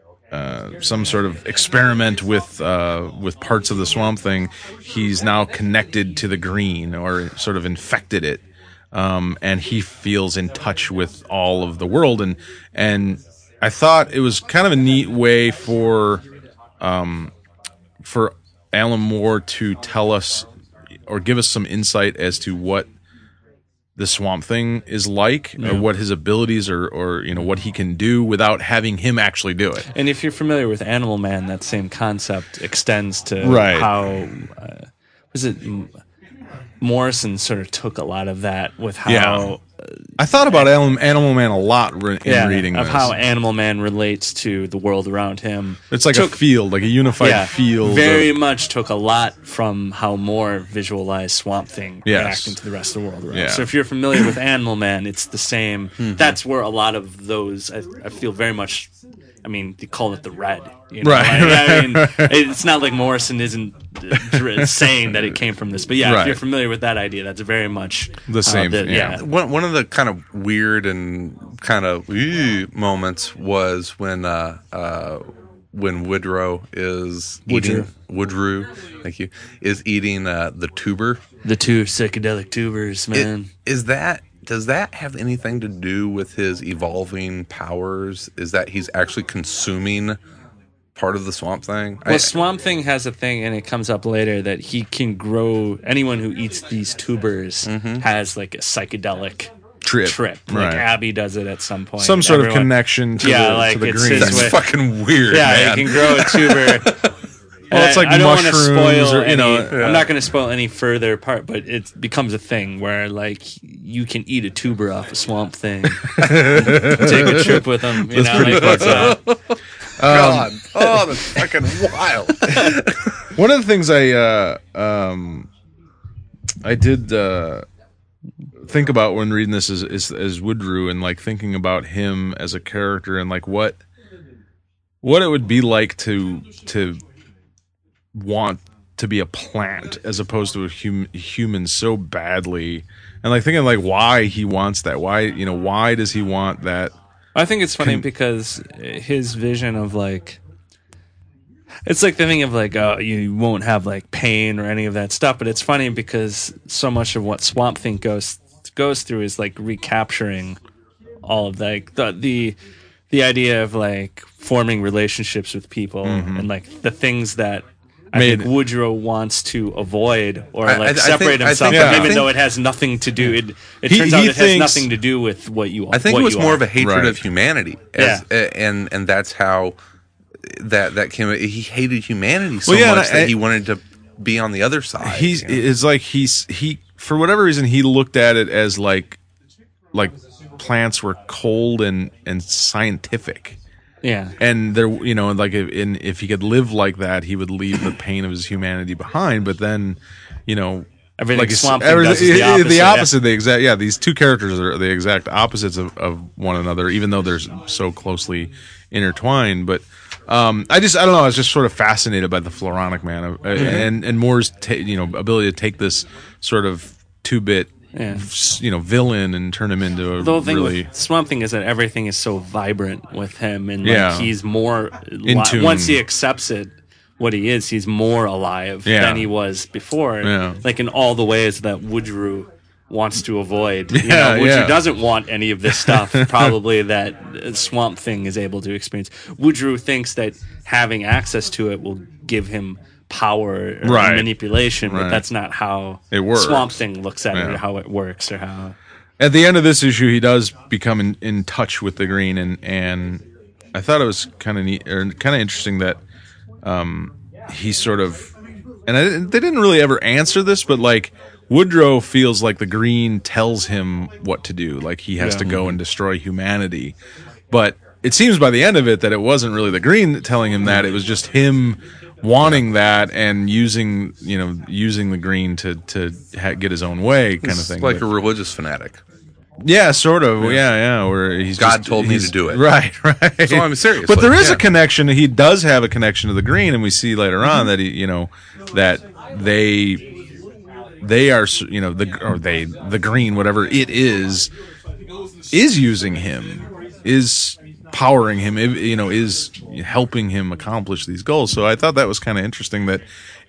Speaker 1: uh, some sort of experiment with uh, with parts of the Swamp Thing, he's now connected to the green or sort of infected it, um, and he feels in touch with all of the world. And and I thought it was kind of a neat way for um, for Alan Moore to tell us or give us some insight as to what the Swamp Thing is like,
Speaker 3: Yeah.
Speaker 1: or what his abilities, or or you know what he can do without having him actually do it.
Speaker 3: And if you're familiar with Animal Man, that same concept extends to
Speaker 1: Right.
Speaker 3: how uh, was it M- Morrison sort of took a lot of that with how
Speaker 1: Yeah. I thought about Animal, Animal Man a lot re- in
Speaker 3: yeah,
Speaker 1: reading
Speaker 3: of
Speaker 1: this.
Speaker 3: how Animal Man relates to the world around him.
Speaker 1: It's like
Speaker 3: took,
Speaker 1: a field, like a unified
Speaker 3: yeah,
Speaker 1: field.
Speaker 3: very
Speaker 1: of-
Speaker 3: much took a lot from how Moore visualized Swamp Thing
Speaker 1: Yes.
Speaker 3: reacting to the rest of the world around.
Speaker 1: Yeah.
Speaker 3: So if you're familiar with Animal Man, it's the same.
Speaker 1: Mm-hmm.
Speaker 3: That's where a lot of those I, I feel very much. I mean, they call it the red, you know?
Speaker 1: Right,
Speaker 3: Like, I
Speaker 1: right,
Speaker 3: mean,
Speaker 1: right.
Speaker 3: it's not like Morrison isn't uh, dr- saying that it came from this, but yeah,
Speaker 1: Right.
Speaker 3: if you're familiar with that idea, that's very much
Speaker 1: The same,
Speaker 3: the-
Speaker 1: yeah.
Speaker 2: One one of the kind of weird and kind of ew moments was when uh, uh, when Woodrow is eating Woodrow, thank you, is eating uh, the tuber.
Speaker 3: the two psychedelic tubers,
Speaker 2: It-
Speaker 3: man.
Speaker 2: Is that does that have anything to do with his evolving powers? Is that he's actually consuming part of the Swamp Thing?
Speaker 3: Well,
Speaker 2: I-
Speaker 3: Swamp Thing has a thing, and it comes up later that he can grow. Anyone who eats these tubers has like a psychedelic
Speaker 1: Trip.
Speaker 3: trip.
Speaker 1: Right.
Speaker 3: Like Abby does it at some point.
Speaker 1: some sort of
Speaker 3: Everyone-
Speaker 1: connection to
Speaker 3: Yeah,
Speaker 1: the,
Speaker 3: like
Speaker 1: to the
Speaker 3: it's
Speaker 1: green.
Speaker 3: his
Speaker 2: that's
Speaker 3: way-
Speaker 2: fucking weird,
Speaker 3: Yeah,
Speaker 2: man.
Speaker 3: he can grow a tuber.
Speaker 1: Well, it's
Speaker 3: And
Speaker 1: like
Speaker 3: I don't wanna
Speaker 1: mushrooms,
Speaker 3: spoil
Speaker 1: or, you know,
Speaker 3: any- I'm not going to spoil any further part, but it becomes a thing where like you can eat a tuber off a Swamp Thing, take a trip with them. You know, like, it's, uh,
Speaker 2: God, oh, that's fucking wild.
Speaker 1: One of the things I uh, um, I did uh, think about when reading this is, is is Woodrue, and like thinking about him as a character, and like what what it would be like to to want to be a plant as opposed to a hum- human so badly, and like thinking like why he wants that, why you know why does he want that?
Speaker 3: I think it's funny
Speaker 1: Can-
Speaker 3: because his vision of like, it's like the thing of like, oh, you won't have like pain or any of that stuff. But it's funny because so much of what Swamp Thing goes goes through is like recapturing all of like the the the idea of like forming relationships with people and like the things that I
Speaker 1: Made-
Speaker 3: think Woodrow wants to avoid or
Speaker 2: I- I- I
Speaker 3: like
Speaker 2: think-
Speaker 3: separate
Speaker 2: I
Speaker 3: himself
Speaker 2: think-
Speaker 3: from,
Speaker 1: yeah.
Speaker 3: even
Speaker 2: I
Speaker 3: though
Speaker 2: think-
Speaker 3: it has nothing to do. It it
Speaker 1: He-
Speaker 3: turns out
Speaker 1: he
Speaker 3: it
Speaker 1: thinks-
Speaker 3: has nothing to do with what you.
Speaker 2: I think
Speaker 3: what
Speaker 2: it was
Speaker 3: you
Speaker 2: more
Speaker 3: are.
Speaker 2: of a hatred
Speaker 1: Right.
Speaker 2: of humanity, as, and and that's how that that came. He hated humanity so
Speaker 1: Well, yeah,
Speaker 2: much
Speaker 1: and I-
Speaker 2: that he wanted to be on the other side.
Speaker 1: He's
Speaker 2: you know?
Speaker 1: it's like he's he for whatever reason he looked at it as like like plants were cold and and scientific.
Speaker 3: Yeah.
Speaker 1: And there, you know, like if, in, if he could live like that, he would leave the pain of his humanity behind. But then, you know,
Speaker 3: Everything
Speaker 1: like it's-
Speaker 3: Swamp Thing
Speaker 1: everything-
Speaker 3: does is the
Speaker 1: the
Speaker 3: opposite,
Speaker 1: opposite,
Speaker 3: yeah.
Speaker 1: the exact, yeah. These two characters are the exact opposites of, of one another, even though they're so closely intertwined. But um, I just, I don't know, I was just sort of fascinated by the Floronic Man, uh,
Speaker 3: Mm-hmm.
Speaker 1: and and Moore's, ta- you know, ability to take this sort of two bit,
Speaker 3: Yeah.
Speaker 1: you know, villain and turn him into a
Speaker 3: The whole thing
Speaker 1: really.
Speaker 3: with Swamp Thing is that everything is so vibrant with him, and like
Speaker 1: Yeah.
Speaker 3: he's more
Speaker 1: In
Speaker 3: li-
Speaker 1: tune.
Speaker 3: once he accepts it, what he is, he's more alive
Speaker 1: Yeah.
Speaker 3: than he was before.
Speaker 1: Yeah.
Speaker 3: Like in all the ways that Woodrue wants to avoid. You
Speaker 1: Yeah,
Speaker 3: know, Woodrue
Speaker 1: yeah.
Speaker 3: doesn't want any of this stuff. Probably that uh, Swamp Thing is able to experience. Woodrue thinks that having access to it will give him power or
Speaker 1: Right.
Speaker 3: manipulation, but
Speaker 1: Right.
Speaker 3: that's not how
Speaker 1: It works.
Speaker 3: Swamp Thing looks at it,
Speaker 1: Yeah.
Speaker 3: or how it works, or how.
Speaker 1: At the end of this issue, he does become in, in touch with the green, and and I thought it was kind of neat or kind of interesting that um, he sort of, and I didn't, they didn't really ever answer this, but like Woodrow feels like the green tells him what to do, like he has
Speaker 3: Yeah.
Speaker 1: to go and destroy humanity, but it seems by the end of it that it wasn't really the green telling him that; it was just him wanting that and using you know using the green to to ha- get his own way, kind of
Speaker 2: He's
Speaker 1: thing.
Speaker 2: like
Speaker 1: But-
Speaker 2: a religious fanatic.
Speaker 1: yeah, sort of. Yeah, yeah. Where he's
Speaker 2: God
Speaker 1: just-
Speaker 2: told me
Speaker 1: he's-
Speaker 2: to do it.
Speaker 1: Right, right.
Speaker 2: So I'm serious,
Speaker 1: But
Speaker 2: like,
Speaker 1: there is
Speaker 2: yeah.
Speaker 1: a connection. He does have a connection to the green, and we see later on that he, you know, that they they are, you know, the or they the green, whatever it is, is using him, is powering him, you know, is helping him accomplish these goals. So I thought that was kind of interesting. That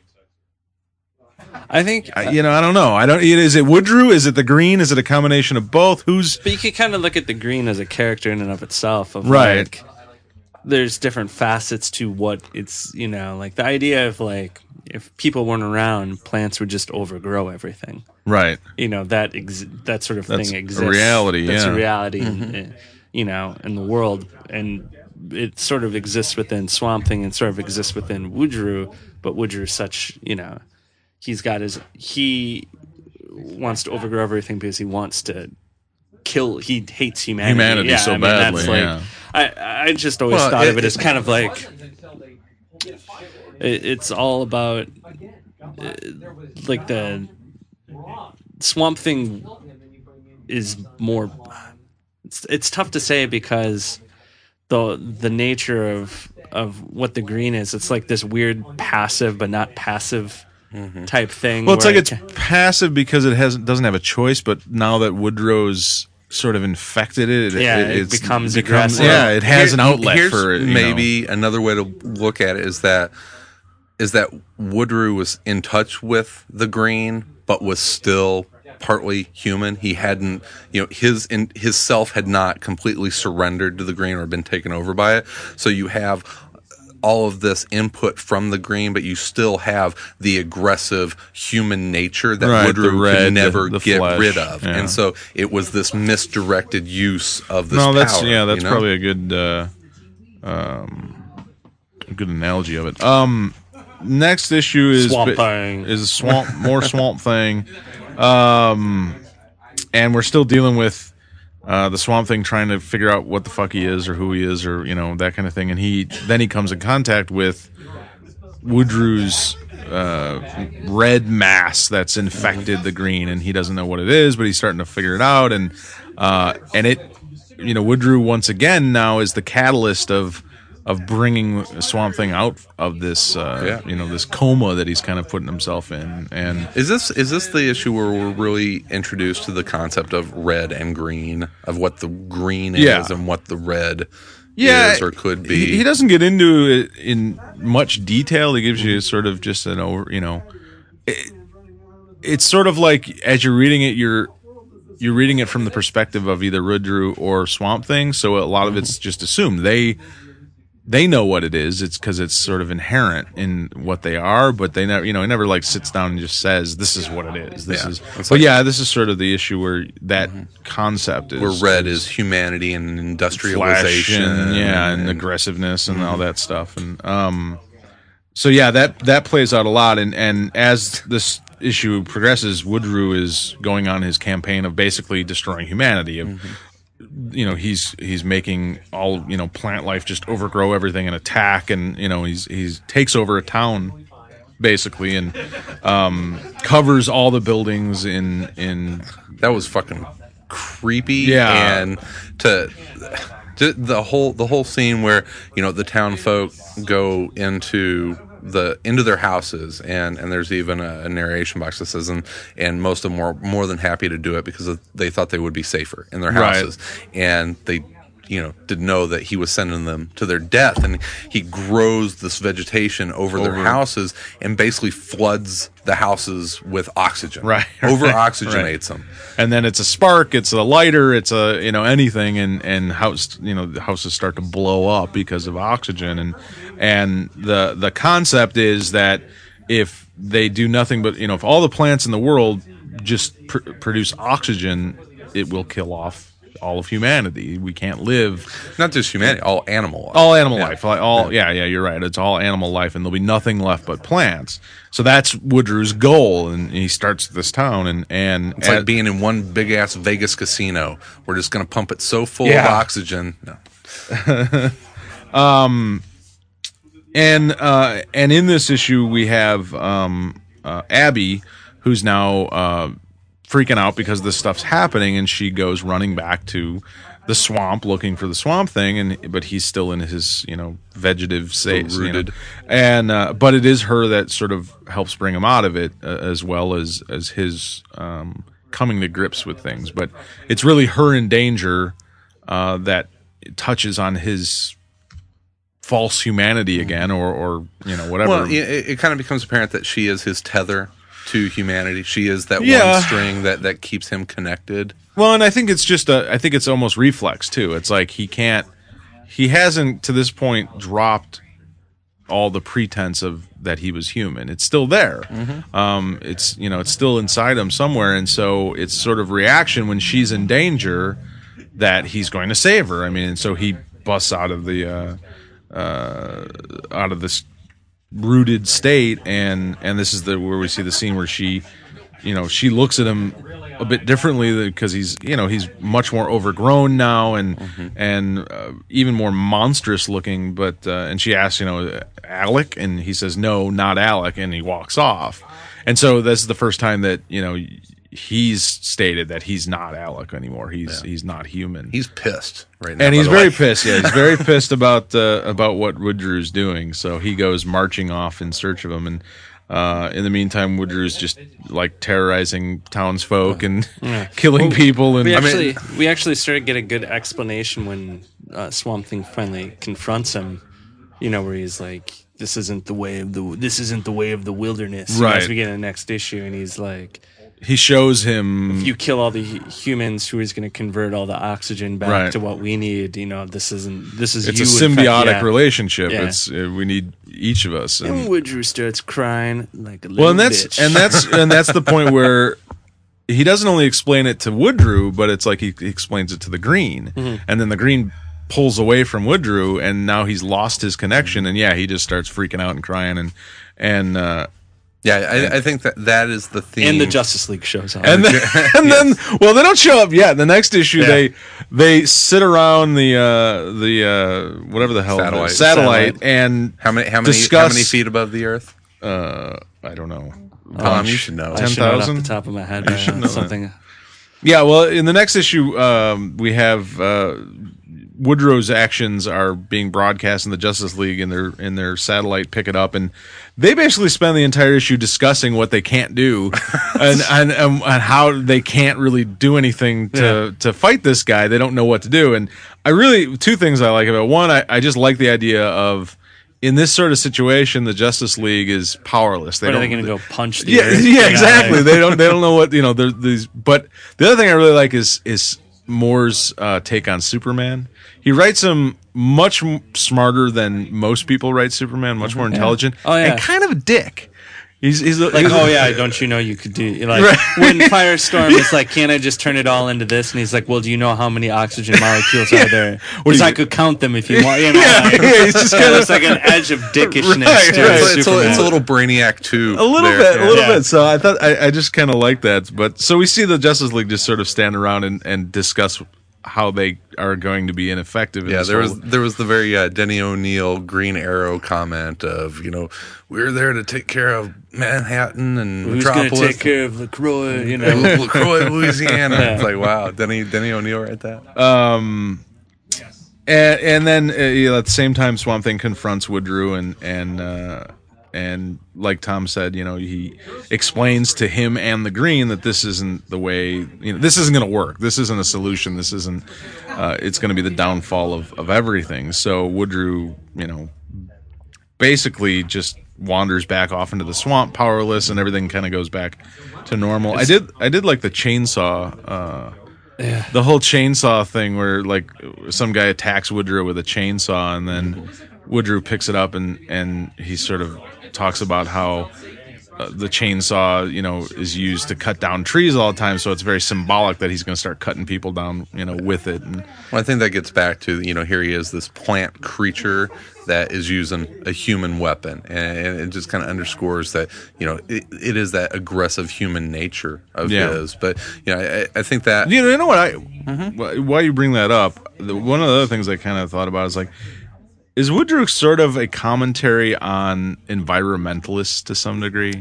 Speaker 3: I think
Speaker 1: I- you know, I don't know. I don't. Is it Woodrue? Is it the green? Is it a combination of both? Who's
Speaker 3: But you can kind of look at the green as a character in and of itself. Of
Speaker 1: Right.
Speaker 3: Like, there's different facets to what it's, you know, like the idea of like, if people weren't around, plants would just overgrow everything.
Speaker 1: Right.
Speaker 3: You know, that ex- that sort of
Speaker 1: That's
Speaker 3: thing
Speaker 1: a
Speaker 3: exists.
Speaker 1: reality,
Speaker 3: That's
Speaker 1: yeah.
Speaker 3: a reality, in, in, you know, in the world, and it sort of exists within Swamp Thing, and sort of exists within Woodrue. But Woodrue's such, you know, he's got his he wants to overgrow everything because he wants to kill. He hates humanity.
Speaker 1: Humanity
Speaker 3: yeah,
Speaker 1: so
Speaker 3: I mean,
Speaker 1: badly.
Speaker 3: That's like,
Speaker 1: yeah.
Speaker 3: I I just always
Speaker 2: Well,
Speaker 3: thought
Speaker 2: it-
Speaker 3: of it as
Speaker 2: it-
Speaker 3: kind of like it, it's all about uh, like the Swamp Thing is more. It's, it's tough to say because the the nature of of what the green is. It's like this weird passive but not passive type thing.
Speaker 1: Well, it's
Speaker 3: where
Speaker 1: like
Speaker 3: it
Speaker 1: it's passive because it has doesn't have a choice, but now that Woodrow's sort of infected it, it,
Speaker 3: Yeah,
Speaker 1: it,
Speaker 3: it
Speaker 1: it's
Speaker 3: becomes
Speaker 1: becomes
Speaker 3: aggressive.
Speaker 1: yeah, it has
Speaker 2: Here-
Speaker 1: an outlet
Speaker 2: here's
Speaker 1: for it. You
Speaker 2: maybe
Speaker 1: know.
Speaker 2: another way to look at it is that is that Woodrue was in touch with the green, but was still partly human. He hadn't, you know, his in, his self had not completely surrendered to the green or been taken over by it. So you have all of this input from the green, but you still have the aggressive human nature that
Speaker 1: Right, the
Speaker 2: Woodrue
Speaker 1: red,
Speaker 2: could never
Speaker 1: the
Speaker 2: get
Speaker 1: flesh,
Speaker 2: rid of.
Speaker 1: yeah.
Speaker 2: And so it was this misdirected use of this
Speaker 1: No, that's
Speaker 2: power,
Speaker 1: yeah, that's
Speaker 2: you know?
Speaker 1: probably a good uh, um, a good analogy of it. Um, next issue is
Speaker 3: Swamp
Speaker 1: bi-
Speaker 3: Thing.
Speaker 1: is swamp more Swamp Thing, um, and we're still dealing with uh, the Swamp Thing trying to figure out what the fuck he is or who he is or you know that kind of thing. And he then he comes in contact with Woodrue's uh, red mass that's infected the green, and he doesn't know what it is, but he's starting to figure it out. And uh, and it, you know, Woodrue once again now is the catalyst of of bringing Swamp Thing out of this, uh,
Speaker 2: Yeah.
Speaker 1: you know, this coma that he's kind of putting himself in. And
Speaker 2: Is this is this the issue where we're really introduced to the concept of red and green, of what the green is
Speaker 1: Yeah.
Speaker 2: and what the red
Speaker 1: yeah,
Speaker 2: is or could be?
Speaker 1: He, he doesn't get into it in much detail. He gives you sort of just an over, you know, it, it's sort of like as you're reading it, you're you're reading it from the perspective of either Woodrue or Swamp Thing. So a lot of it's just assumed they they know what it is. It's because it's sort of inherent in what they are, but they never, you know, he never like sits down and just says, "This is what it is." This
Speaker 2: Yeah.
Speaker 1: is,
Speaker 2: It's
Speaker 1: but
Speaker 2: like-
Speaker 1: yeah, this is sort of the issue where that concept is
Speaker 2: where red is humanity and
Speaker 1: flash
Speaker 2: industrialization,
Speaker 1: and, yeah, and, aggressiveness and all that stuff, and um, so yeah, that that plays out a lot, and and as this issue progresses, Woodrue is going on his campaign of basically destroying humanity. Of, you know, he's he's making all you know plant life just overgrow everything and attack, and you know he's he's takes over a town basically and um, covers all the buildings in in
Speaker 2: that was fucking creepy.
Speaker 1: Yeah.
Speaker 2: And to, to the whole the whole scene where you know the town folk go into the into their houses, and and there's even a, a narration box that says and and most of them were more than happy to do it because of, they thought they would be safer in their
Speaker 1: Right.
Speaker 2: houses, and they you know didn't know that he was sending them to their death, and he grows this vegetation over, their
Speaker 1: Over.
Speaker 2: houses and basically floods the houses with oxygen,
Speaker 1: Right.
Speaker 2: over
Speaker 1: Right.
Speaker 2: oxygenates them.
Speaker 1: and then it's a spark, it's a lighter, it's a you know anything, and and house you know the houses start to blow up because of oxygen, and and the the concept is that if they do nothing but you know if all the plants in the world just pr- produce oxygen, it will kill off all of humanity. We can't live.
Speaker 2: Not just humanity, all animal life.
Speaker 1: All animal
Speaker 2: Yeah.
Speaker 1: life, like all yeah. yeah, you're right. It's all animal life, and there'll be nothing left but plants. So that's Woodrue's goal, and he starts this town, and and
Speaker 2: It's like being in one big ass Vegas casino. We're just going to pump it so full
Speaker 1: Yeah.
Speaker 2: of oxygen. No.
Speaker 1: and uh, and in this issue we have um, uh, Abby, who's now uh, freaking out because this stuff's happening, and she goes running back to the swamp looking for the Swamp Thing, and but he's still in his you know vegetative state, you know.
Speaker 2: rooted.
Speaker 1: and uh, but it is her that sort of helps bring him out of it, uh, as well as as his um, coming to grips with things. But it's really her in danger uh, that touches on his false humanity again, or or you know whatever.
Speaker 2: Well, it, it kind of becomes apparent that she is his tether to humanity. She is that
Speaker 1: Yeah.
Speaker 2: one string that, that keeps him connected.
Speaker 1: Well, and I think it's just a. I think it's almost reflex too. It's like he can't. He hasn't to this point dropped all the pretense of that he was human. It's still there. Mm-hmm. Um, it's you know it's still inside him somewhere, and so it's sort of reaction when she's in danger that he's going to save her. I mean, and so he busts out of the uh, uh, out of this rooted state, and and this is the where we see the scene where she, you know, she looks at him a bit differently because he's, you know, he's much more overgrown now and mm-hmm. and uh, even more monstrous looking. But uh, and she asks, you know, Alec, and he says, no, not Alec, and he walks off. And so this is the first time that, you know, he's stated that he's not Alec anymore. He's yeah. he's not human.
Speaker 2: He's pissed right now,
Speaker 1: and he's very way. pissed. Yeah, he's very pissed about uh, about what Woodrew's doing. So he goes marching off in search of him, and. Uh, in the meantime, Woodrew's just like terrorizing townsfolk and yeah. killing well, people. And
Speaker 3: we
Speaker 1: I
Speaker 3: actually
Speaker 1: mean,
Speaker 3: we actually started to get a good explanation when uh, Swamp Thing finally confronts him. You know, where he's like, "This isn't the way of the this isn't the way of the wilderness."
Speaker 1: Right.
Speaker 3: As we get in the next issue, and he's like,
Speaker 1: he shows him,
Speaker 3: if you kill all the humans, who is going to convert all the oxygen back
Speaker 1: right.
Speaker 3: to what we need? You know, this isn't this is
Speaker 1: it's
Speaker 3: you
Speaker 1: a symbiotic
Speaker 3: fact, yeah.
Speaker 1: relationship.
Speaker 3: Yeah.
Speaker 1: It's uh, we need each of us.
Speaker 3: And, and Woodrew starts crying like a little
Speaker 1: well, and that's
Speaker 3: bitch.
Speaker 1: and that's and that's the point where he doesn't only explain it to Woodrew, but it's like he, he explains it to the Green, mm-hmm. and then the Green pulls away from Woodrew, and now he's lost his connection, and yeah, he just starts freaking out and crying, and and. uh
Speaker 2: Yeah, I, I think that that is the theme.
Speaker 3: And the Justice League shows up.
Speaker 1: And then, and yes. then well, they don't show up yet. The next issue, yeah. they they sit around the uh, the uh, whatever the hell
Speaker 2: satellite.
Speaker 1: satellite, satellite, and
Speaker 2: how many how many
Speaker 1: discuss,
Speaker 2: how many feet above the Earth?
Speaker 1: Uh, I don't know.
Speaker 2: Tom, you should know.
Speaker 3: ten thousand off the top of my head.
Speaker 1: You should know
Speaker 3: something.
Speaker 1: That. Yeah, well, in the next issue, um, we have. Uh, Woodrow's actions are being broadcast in the Justice League in their in their satellite pick it up, and they basically spend the entire issue discussing what they can't do and, and, and and how they can't really do anything to yeah. to fight this guy. They don't know what to do, and I really two things I like about it. One, I, I just like the idea of in this sort of situation, the Justice League is powerless. They
Speaker 3: what,
Speaker 1: don't,
Speaker 3: are they going to go punch the
Speaker 1: yeah
Speaker 3: earth?
Speaker 1: yeah exactly. They don't they don't know what you know. These but the other thing I really like is is Moore's uh, take on Superman. He writes him much m- smarter than most people write Superman, much more intelligent,
Speaker 3: yeah. Oh, yeah.
Speaker 1: and kind of a dick. He's, he's
Speaker 3: like,
Speaker 1: he's,
Speaker 3: oh yeah, don't you know you could do like
Speaker 1: right.
Speaker 3: when Firestorm is like, can't I just turn it all into this? And he's like, well, do you know how many oxygen molecules yeah. are there? Because I could count them if you want. You know,
Speaker 1: yeah,
Speaker 3: like,
Speaker 1: yeah, he's just kind of
Speaker 3: it's like an edge of dickishness.
Speaker 1: Right,
Speaker 3: to
Speaker 1: right.
Speaker 2: It's, a, it's a little Brainiac too.
Speaker 1: A little
Speaker 2: there.
Speaker 1: bit,
Speaker 2: yeah.
Speaker 1: a little
Speaker 3: yeah.
Speaker 1: bit. So I thought I, I just kind of like that. But so we see the Justice League just sort of stand around and, and discuss how they are going to be ineffective. In
Speaker 2: yeah,
Speaker 1: this
Speaker 2: there
Speaker 1: whole...
Speaker 2: was there was the very uh, Denny O'Neil Green Arrow comment of, you know, we're there to take care of Manhattan and
Speaker 3: Who's
Speaker 2: Metropolis.
Speaker 3: Who's going to take care of LaCroix? You know,
Speaker 2: LaCroix, Louisiana. Yeah. It's like, wow, Denny Denny O'Neil wrote that.
Speaker 1: Um, and, and then uh, you know, at the same time, Swamp Thing confronts Woodrew and and. Uh, And like Tom said, you know, he explains to him and the Green that this isn't the way, you know, this isn't going to work. This isn't a solution. This isn't, uh, it's going to be the downfall of, of everything. So Woodrew, you know, basically just wanders back off into the swamp, powerless, and everything kind of goes back to normal. It's, I did, I did like the chainsaw, uh, yeah. the whole chainsaw thing where like some guy attacks Woodrew with a chainsaw and then mm-hmm. Woodrew picks it up and, and he sort of talks about how uh, the chainsaw, you know, is used to cut down trees all the time. So it's very symbolic that he's going to start cutting people down, you know, with it. And
Speaker 2: well, I think that gets back to, you know, here he is, this plant creature that is using a human weapon. And it just kind of underscores that, you know, it, it is that aggressive human nature of
Speaker 1: yeah.
Speaker 2: his. But, you know, I, I think that...
Speaker 1: You know, you know what I... Mm-hmm. Why you bring that up, the, one of the other things I kind of thought about is like, is Woodrew sort of a commentary on environmentalists to some degree?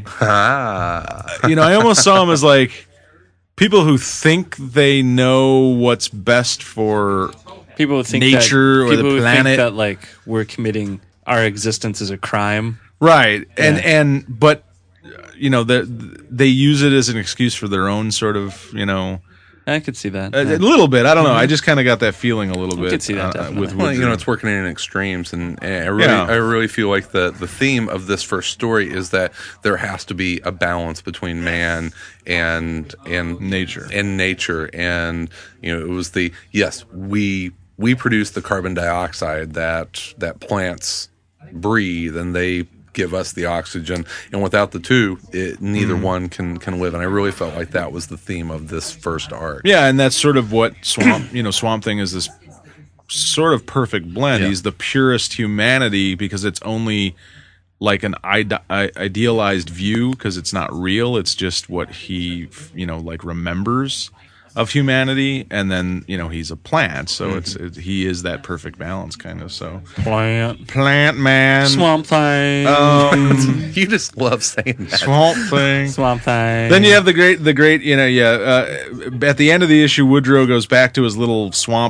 Speaker 2: Ah.
Speaker 1: You know, I almost saw him as like people who think they know what's best for
Speaker 3: people who think
Speaker 1: nature
Speaker 3: that,
Speaker 1: or
Speaker 3: people
Speaker 1: the
Speaker 3: who
Speaker 1: planet.
Speaker 3: Think that like we're committing our existence as a crime,
Speaker 1: right? And
Speaker 3: yeah.
Speaker 1: and but you know they they use it as an excuse for their own sort of you know.
Speaker 3: I could see that.
Speaker 1: A,
Speaker 3: yeah.
Speaker 1: a little bit. I don't know. I just kind of got that feeling a little
Speaker 3: I
Speaker 1: bit.
Speaker 3: could see that
Speaker 1: uh,
Speaker 3: definitely.
Speaker 1: with
Speaker 2: well,
Speaker 1: Woodrew.
Speaker 2: you know, it's working in extremes, and, and I really,
Speaker 1: Yeah.
Speaker 2: I really feel like the the theme of this first story is that there has to be a balance between man and and
Speaker 1: nature
Speaker 2: and nature, and you know, it was the yes, we we produce the carbon dioxide that that plants breathe and they give us the oxygen, and without the two, it, neither mm. one can can live. And I really felt like that was the theme of this first arc.
Speaker 1: Yeah, and that's sort of what Swamp, you know, Swamp Thing is this sort of perfect blend. Yeah. He's the purest humanity because it's only like an ide- idealized view because it's not real. It's just what he, you know, like remembers of humanity, and then you know he's a plant, so mm-hmm. it's it, he is that perfect balance, kind of. So
Speaker 3: plant,
Speaker 1: plant man,
Speaker 3: Swamp Thing.
Speaker 2: Um, you just love saying that.
Speaker 1: Swamp Thing,
Speaker 3: Swamp Thing.
Speaker 1: Then you have the great, the great, you know, yeah. Uh, at the end of the issue, Woodrow goes back to his little swamp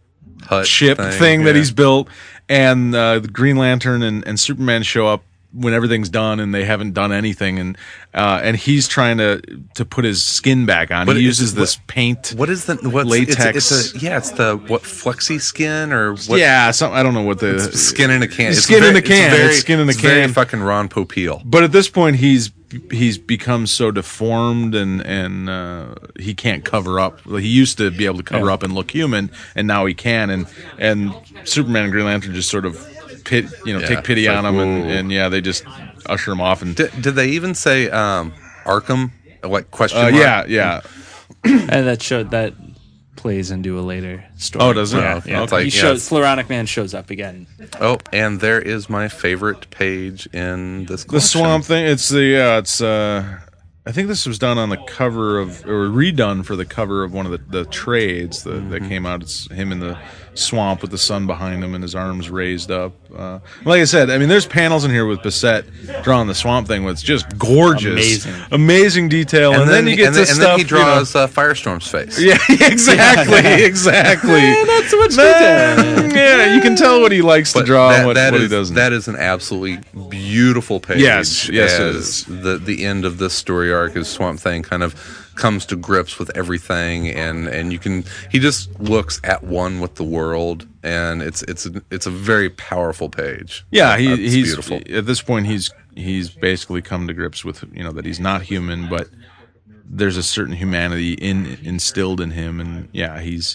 Speaker 2: hut
Speaker 1: ship
Speaker 2: thing,
Speaker 1: thing
Speaker 2: yeah.
Speaker 1: that he's built, and uh, the Green Lantern and, and Superman show up when everything's done and they haven't done anything, and uh, and he's trying to to put his skin back on.
Speaker 2: But
Speaker 1: he uses
Speaker 2: what,
Speaker 1: this paint.
Speaker 2: What is the what's,
Speaker 1: latex?
Speaker 2: It's, it's a, yeah, it's the what flexi skin or what?
Speaker 1: Yeah, some, I don't know what the
Speaker 2: skin in a can. It's
Speaker 1: skin
Speaker 2: very,
Speaker 1: in a can.
Speaker 2: It's, very,
Speaker 1: it's skin in a
Speaker 2: it's
Speaker 1: can.
Speaker 2: Very fucking Ron Popeil.
Speaker 1: But at this point, he's he's become so deformed and and uh, he can't cover up. He used to be able to cover yeah. up and look human, and now he can. And and Superman and Green Lantern just sort of pit, you know,
Speaker 2: yeah,
Speaker 1: take pity
Speaker 2: like,
Speaker 1: on him, and, and yeah, they just usher him off. And
Speaker 2: did, did they even say um, Arkham? Like question
Speaker 1: uh,
Speaker 2: mark?
Speaker 1: Yeah, yeah.
Speaker 3: And that showed that plays into a later story.
Speaker 1: Oh, does it?
Speaker 3: Yeah,
Speaker 1: Oh,
Speaker 3: yeah.
Speaker 2: it's like,
Speaker 3: he shows
Speaker 2: yeah.
Speaker 3: Floronic Man shows up again.
Speaker 2: Oh, and there is my favorite page in this collection.
Speaker 1: The Swamp Thing. It's the yeah. It's uh. I think this was done on the cover of, or redone for the cover of one of the, the trades that, mm-hmm. that came out. It's him in the swamp with the sun behind him and his arms raised up. Uh, like I said, I mean, there's panels in here with Bissett drawing the Swamp Thing with just gorgeous,
Speaker 3: amazing,
Speaker 1: amazing detail. And,
Speaker 2: and
Speaker 1: then, then you get
Speaker 2: and
Speaker 1: to
Speaker 2: then,
Speaker 1: stuff.
Speaker 2: And then he draws
Speaker 1: you know,
Speaker 2: uh, Firestorm's face.
Speaker 1: Yeah, exactly, exactly.
Speaker 3: Man, not so much
Speaker 1: Man,
Speaker 3: detail.
Speaker 1: Yeah, you can tell what he likes
Speaker 2: but
Speaker 1: to draw
Speaker 2: that,
Speaker 1: and what,
Speaker 2: that
Speaker 1: what
Speaker 2: is,
Speaker 1: he doesn't.
Speaker 2: That is an absolutely beautiful page.
Speaker 1: Yes, yes, it
Speaker 2: is. The the end of this story arc is Swamp Thing kind of comes to grips with everything, and, and you can he just looks at one with the world, and it's it's a, it's a very powerful page.
Speaker 1: Yeah, he,
Speaker 2: That's
Speaker 1: he's
Speaker 2: beautiful.
Speaker 1: At this point, he's he's basically come to grips with, you know, that he's not human, but there's a certain humanity in instilled in him, and yeah, he's.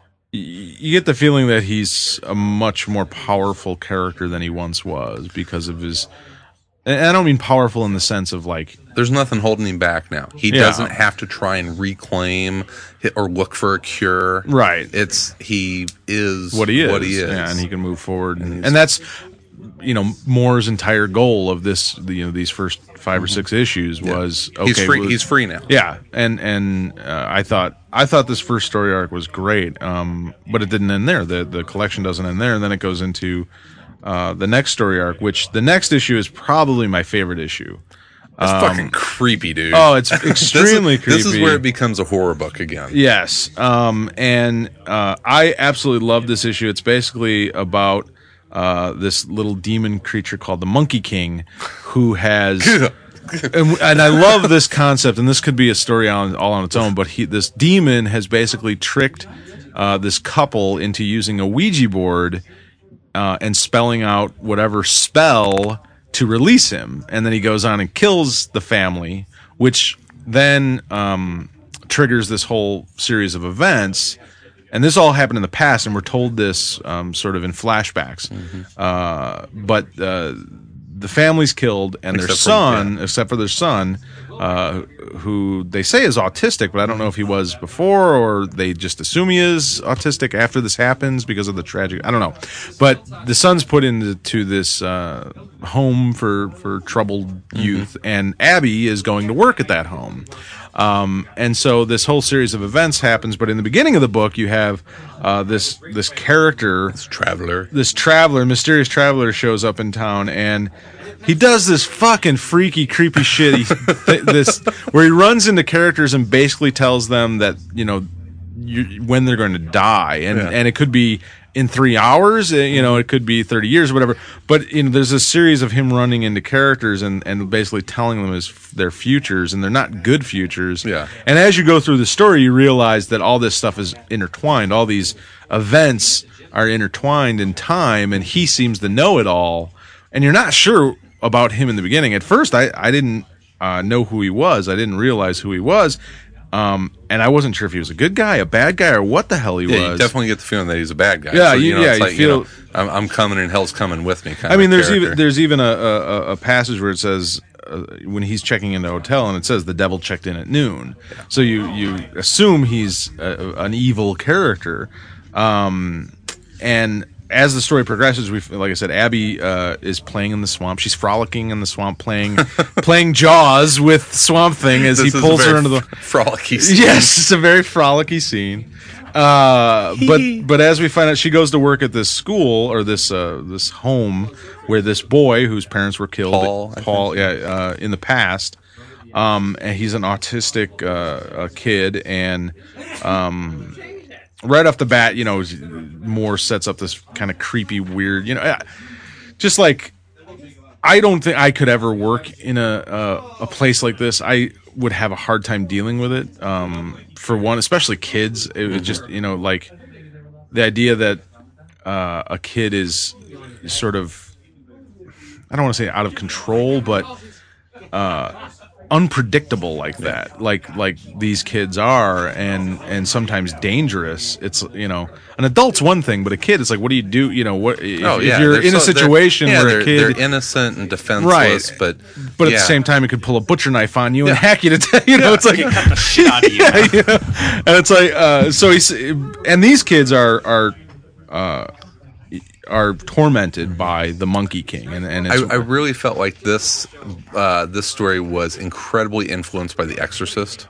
Speaker 1: You get the feeling that he's a much more powerful character than he once was because of his. And I don't mean powerful in the sense of like.
Speaker 2: There's nothing holding him back now. He
Speaker 1: Yeah.
Speaker 2: doesn't have to try and reclaim or look for a cure.
Speaker 1: Right.
Speaker 2: It's he is
Speaker 1: what he is.
Speaker 2: What he is.
Speaker 1: Yeah, and he can move forward, and,
Speaker 2: And
Speaker 1: and that's, you know, Moore's entire goal of this, you know, these first five or six issues was okay.
Speaker 2: he's free.
Speaker 1: well,
Speaker 2: He's free now.
Speaker 1: Yeah, and and uh, I thought I thought this first story arc was great, um, but it didn't end there. the The collection doesn't end there, and then it goes into uh, the next story arc, which the next issue is probably my favorite issue.
Speaker 2: That's
Speaker 1: Um,
Speaker 2: fucking creepy, dude.
Speaker 1: Oh, it's extremely
Speaker 2: this is,
Speaker 1: creepy.
Speaker 2: This is where it becomes a horror book again.
Speaker 1: Yes, um, and uh, I absolutely love this issue. It's basically about uh, this little demon creature called the Monkey King, who has. And, and I love this concept, and this could be a story on all on its own. But he, this demon has basically tricked uh, this couple into using a Ouija board uh, and spelling out whatever spell to release him, and then he goes on and kills the family, which then um, triggers this whole series of events. And this all happened in the past, and we're told this um, sort of in flashbacks. Mm-hmm. Uh, but uh, the family's killed, and except their son, for, yeah. except for their son, uh, who they say is autistic, but I don't know if he was before or they just assume he is autistic after this happens because of the tragic. I don't know. But the son's put into this uh, home for, for troubled youth, mm-hmm. and Abby is going to work at that home. Um, and so this whole series of events happens, but in the beginning of the book, you have uh, this this character,
Speaker 2: this traveler,
Speaker 1: this traveler, mysterious traveler shows up in town, and he does this fucking freaky, creepy shit. He, th- this where he runs into characters and basically tells them that, you know, you, when they're going to die, and
Speaker 2: yeah.
Speaker 1: and it could be in three hours, you know, it could be thirty years or whatever. But, you know, there's a series of him running into characters and, and basically telling them his, their futures, and they're not good futures.
Speaker 2: Yeah.
Speaker 1: And as you go through the story, you realize that all this stuff is intertwined. All these events are intertwined in time, and he seems to know it all. And you're not sure about him in the beginning. At first, I, I didn't uh, know who he was. I didn't realize who he was. Um, and I wasn't sure if he was a good guy, a bad guy, or what the hell he
Speaker 2: Yeah,
Speaker 1: was.
Speaker 2: you definitely get the feeling that he's a bad guy.
Speaker 1: Yeah,
Speaker 2: so,
Speaker 1: you-
Speaker 2: know,
Speaker 1: yeah,
Speaker 2: it's
Speaker 1: you
Speaker 2: like, you know,
Speaker 1: feel-
Speaker 2: I'm, I'm coming and hell's coming with me. Kind
Speaker 1: I mean,
Speaker 2: of
Speaker 1: there's
Speaker 2: character.
Speaker 1: even there's even a, a, a passage where it says uh, when he's checking into a hotel, and it says the devil checked in at noon. So you you assume he's a, an evil character, um, and as the story progresses, we like I said, Abby uh, is playing in the swamp. She's frolicking in the swamp, playing playing Jaws with Swamp Thing as
Speaker 2: This
Speaker 1: he
Speaker 2: is
Speaker 1: pulls
Speaker 2: a
Speaker 1: her
Speaker 2: very
Speaker 1: into the.
Speaker 2: frolicky scene.
Speaker 1: Yes, it's a very frolicky scene. Uh, but but as we find out, she goes to work at this school or this uh, this home where this boy whose parents were killed,
Speaker 2: Paul, I
Speaker 1: Paul, yeah, uh, in the past. Um, and he's an autistic uh, a kid, and um, right off the bat, you know, Moore sets up this kind of creepy, weird, you know, just like. I don't think I could ever work in a uh, a place like this. I would have a hard time dealing with it. Um, for one, especially kids, it would just you know like the idea that uh, a kid is sort of I don't want to say out of control, but uh, unpredictable like that. Like like these kids are, and and sometimes dangerous. It's you know an adult's one thing, but a kid is like, what do you do? You know what if,
Speaker 2: Oh, yeah.
Speaker 1: if you're
Speaker 2: They're
Speaker 1: in a
Speaker 2: so- they're-
Speaker 1: situation
Speaker 2: yeah,
Speaker 1: where
Speaker 2: they're,
Speaker 1: a kid
Speaker 2: they're innocent and defenseless,
Speaker 1: Right.
Speaker 2: but
Speaker 1: But at
Speaker 2: yeah.
Speaker 1: the same time, it could pull a butcher knife on you and hack you to death. You know, it's like,
Speaker 3: Cut the shit out of you.
Speaker 1: yeah, you know? And it's like, uh, so he's, and these kids are are uh, are tormented by the Monkey King, and and
Speaker 2: I,
Speaker 1: it's,
Speaker 2: I really felt like this uh, this story was incredibly influenced by The Exorcist.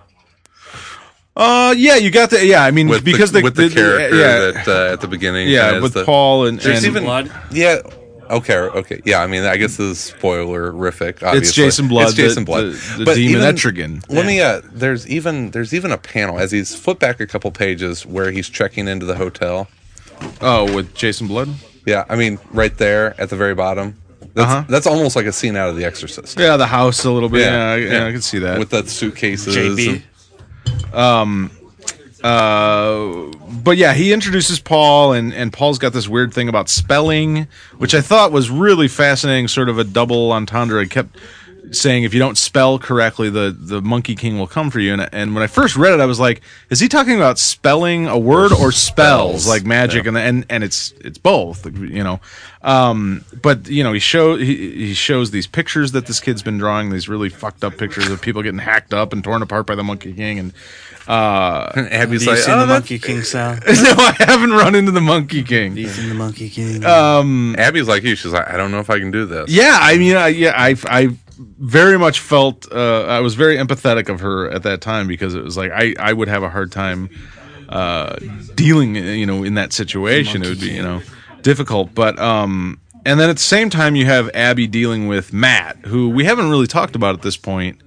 Speaker 1: uh, yeah, you got the, yeah, I mean,
Speaker 2: With
Speaker 1: because
Speaker 2: the,
Speaker 1: the,
Speaker 2: with the, character
Speaker 1: yeah,
Speaker 2: that uh, at the beginning,
Speaker 1: yeah,
Speaker 2: has
Speaker 1: with
Speaker 2: the,
Speaker 1: Paul and,
Speaker 2: There's
Speaker 1: and
Speaker 2: even
Speaker 3: Blood?
Speaker 2: yeah. Okay, okay, yeah. I mean, I guess this is spoiler-rific. Obviously.
Speaker 1: it's Jason Blood,
Speaker 2: It's Jason
Speaker 1: the,
Speaker 2: Blood,
Speaker 1: the, the
Speaker 2: But
Speaker 1: demon
Speaker 2: even-
Speaker 1: Etrigan.
Speaker 2: Let me. Uh, there's even there's even a panel as he's flipped back a couple pages where he's checking into the hotel.
Speaker 1: Oh, with Jason Blood.
Speaker 2: Yeah, I mean, right there at the very bottom. That's,
Speaker 1: Uh-huh.
Speaker 2: that's almost like a scene out of The Exorcist.
Speaker 1: Yeah, the house a little bit. Yeah,
Speaker 2: Yeah,
Speaker 1: I, yeah,
Speaker 2: yeah.
Speaker 1: I can see that.
Speaker 2: With the suitcases.
Speaker 3: J B.
Speaker 2: and-
Speaker 1: Uh, but yeah, he introduces Paul, and, and Paul's got this weird thing about spelling, which I thought was really fascinating, sort of a double entendre. I kept saying, if you don't spell correctly, the, the Monkey King will come for you. And, and when I first read it, I was like, is he talking about spelling a word or spells,
Speaker 2: spells.
Speaker 1: like magic?
Speaker 2: Yeah.
Speaker 1: And, and and it's it's both, you know. Um, but you know, he show he, he shows these pictures that this kid's been drawing, these really fucked up pictures of people getting hacked up and torn apart by the Monkey King, and uh,
Speaker 2: And Abby's
Speaker 3: Have you
Speaker 2: like,
Speaker 3: seen
Speaker 2: oh,
Speaker 3: the
Speaker 2: that's-
Speaker 3: Monkey King, Sal?
Speaker 1: no, I haven't run into the Monkey King.
Speaker 3: Have you seen the Monkey King?
Speaker 2: Abby's like you. She's like, I don't know if I can do this.
Speaker 1: Yeah, I mean, I, yeah, I, I very much felt uh, I was very empathetic of her at that time, because it was like I, I would have a hard time uh, dealing, you know, in that situation. It would be, you know, difficult. But um, and then at the same time, you have Abby dealing with Matt, who we haven't really talked about at this point.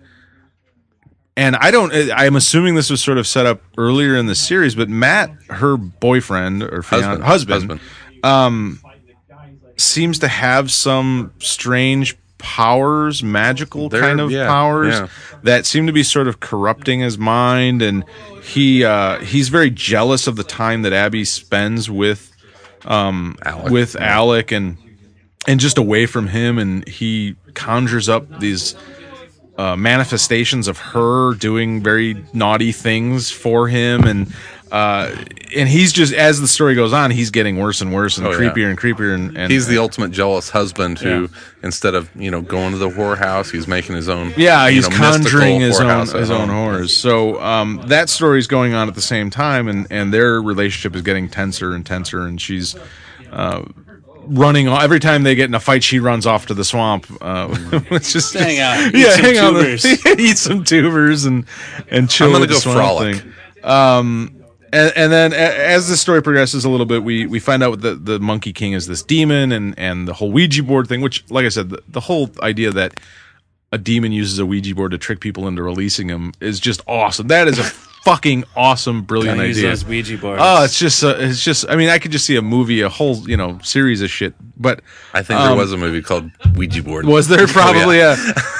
Speaker 1: And I don't. I'm assuming this was sort of set up earlier in the series, but Matt, her boyfriend or fian-
Speaker 2: Husband.
Speaker 1: husband,
Speaker 2: Husband.
Speaker 1: seems to have some strange powers, magical
Speaker 2: They're-
Speaker 1: kind of
Speaker 2: yeah,
Speaker 1: powers
Speaker 2: yeah.
Speaker 1: that seem to be sort of corrupting his mind, and he uh, he's very jealous of the time that Abby spends with um,
Speaker 2: Alec.
Speaker 1: with Alec and and just away from him, and he conjures up these uh, manifestations of her doing very naughty things for him, and uh, and he's just, as the story goes on, he's getting worse and worse and
Speaker 2: Oh, yeah.
Speaker 1: creepier and creepier, and, and
Speaker 2: He's the ultimate jealous husband who,
Speaker 1: Yeah.
Speaker 2: instead of you know going to the whorehouse, he's making his own.
Speaker 1: yeah,
Speaker 2: you
Speaker 1: he's
Speaker 2: know,
Speaker 1: conjuring his
Speaker 2: mystical
Speaker 1: own
Speaker 2: whorehouse at
Speaker 1: his own
Speaker 2: home.
Speaker 1: horrors. So um, that story's going on at the same time, and and their relationship is getting tenser and tenser, and she's. Uh, running off every time they get in a fight, she runs off to the swamp. Uh, it's just
Speaker 3: Hang out, eat
Speaker 1: yeah,
Speaker 3: some
Speaker 1: hang out,
Speaker 3: tubers.
Speaker 1: eat some tubers, and and chill.
Speaker 2: I'm gonna
Speaker 1: with the
Speaker 2: go
Speaker 1: swamp
Speaker 2: frolic.
Speaker 1: thing. Um, and, and then a- as the story progresses a little bit, we we find out that the Monkey King is this demon, and and the whole Ouija board thing. Which, like I said, the, the whole idea that a demon uses a Ouija board to trick people into releasing him is just awesome. That is a fucking awesome, brilliant
Speaker 3: Don't use
Speaker 1: idea.
Speaker 3: those Ouija boards.
Speaker 1: Oh, it's just, uh, it's just. I mean, I could just see a movie, a whole, you know, series of shit. But
Speaker 2: I think there was a movie called Ouija Board.
Speaker 1: was there probably
Speaker 2: Oh,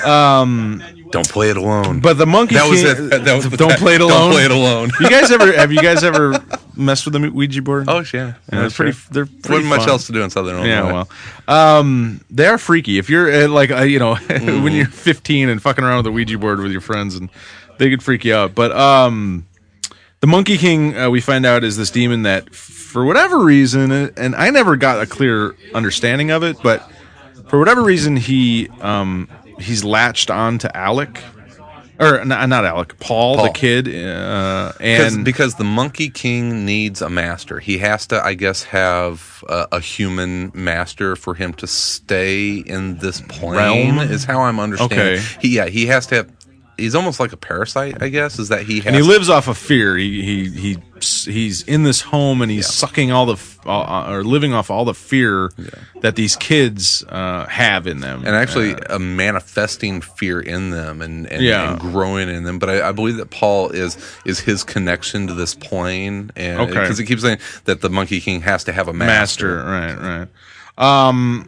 Speaker 1: a?
Speaker 2: Don't play it alone.
Speaker 1: But the Monkey
Speaker 2: that was
Speaker 1: King.
Speaker 2: it. That was the-
Speaker 1: don't play it alone.
Speaker 2: Don't play it alone.
Speaker 1: You guys ever? Have you guys ever messed with the Ouija board?
Speaker 2: Oh yeah,
Speaker 1: yeah,
Speaker 2: that's
Speaker 1: they're pretty.
Speaker 2: fair.
Speaker 1: They're pretty
Speaker 2: Wasn't much
Speaker 1: fun.
Speaker 2: else to do in Southern Illinois.
Speaker 1: Yeah, well, um, they are freaky. If you're uh, like, uh, you know,
Speaker 2: Mm-hmm.
Speaker 1: when you're fifteen and fucking around with a Ouija board with your friends and they could freak you out. But um, the Monkey King, uh, we find out, is this demon that, for whatever reason, and I never got a clear understanding of it, but for whatever reason, he um, he's latched on to Alec. Or not, not Alec, Paul,
Speaker 2: Paul.
Speaker 1: the kid, uh, and
Speaker 2: because the Monkey King needs a master. He has to, I guess, have a, a human master for him to stay in this plane.
Speaker 1: Realm?
Speaker 2: Is how I'm understanding.
Speaker 1: Okay.
Speaker 2: He, yeah, he has to have. He's almost like a parasite, I guess. Is that he has
Speaker 1: and he lives off of fear. He he he he's in this home and he's
Speaker 2: Yeah.
Speaker 1: sucking all the f- uh, or living off all the fear that these kids uh, have in them,
Speaker 2: and actually
Speaker 1: Uh,
Speaker 2: uh, manifesting fear in them and and,
Speaker 1: Yeah.
Speaker 2: and growing in them. But I, I believe that Paul is is his connection to this plane, and
Speaker 1: Okay.
Speaker 2: because it keeps saying that the Monkey King has to have a master.
Speaker 1: master, right, right. Um,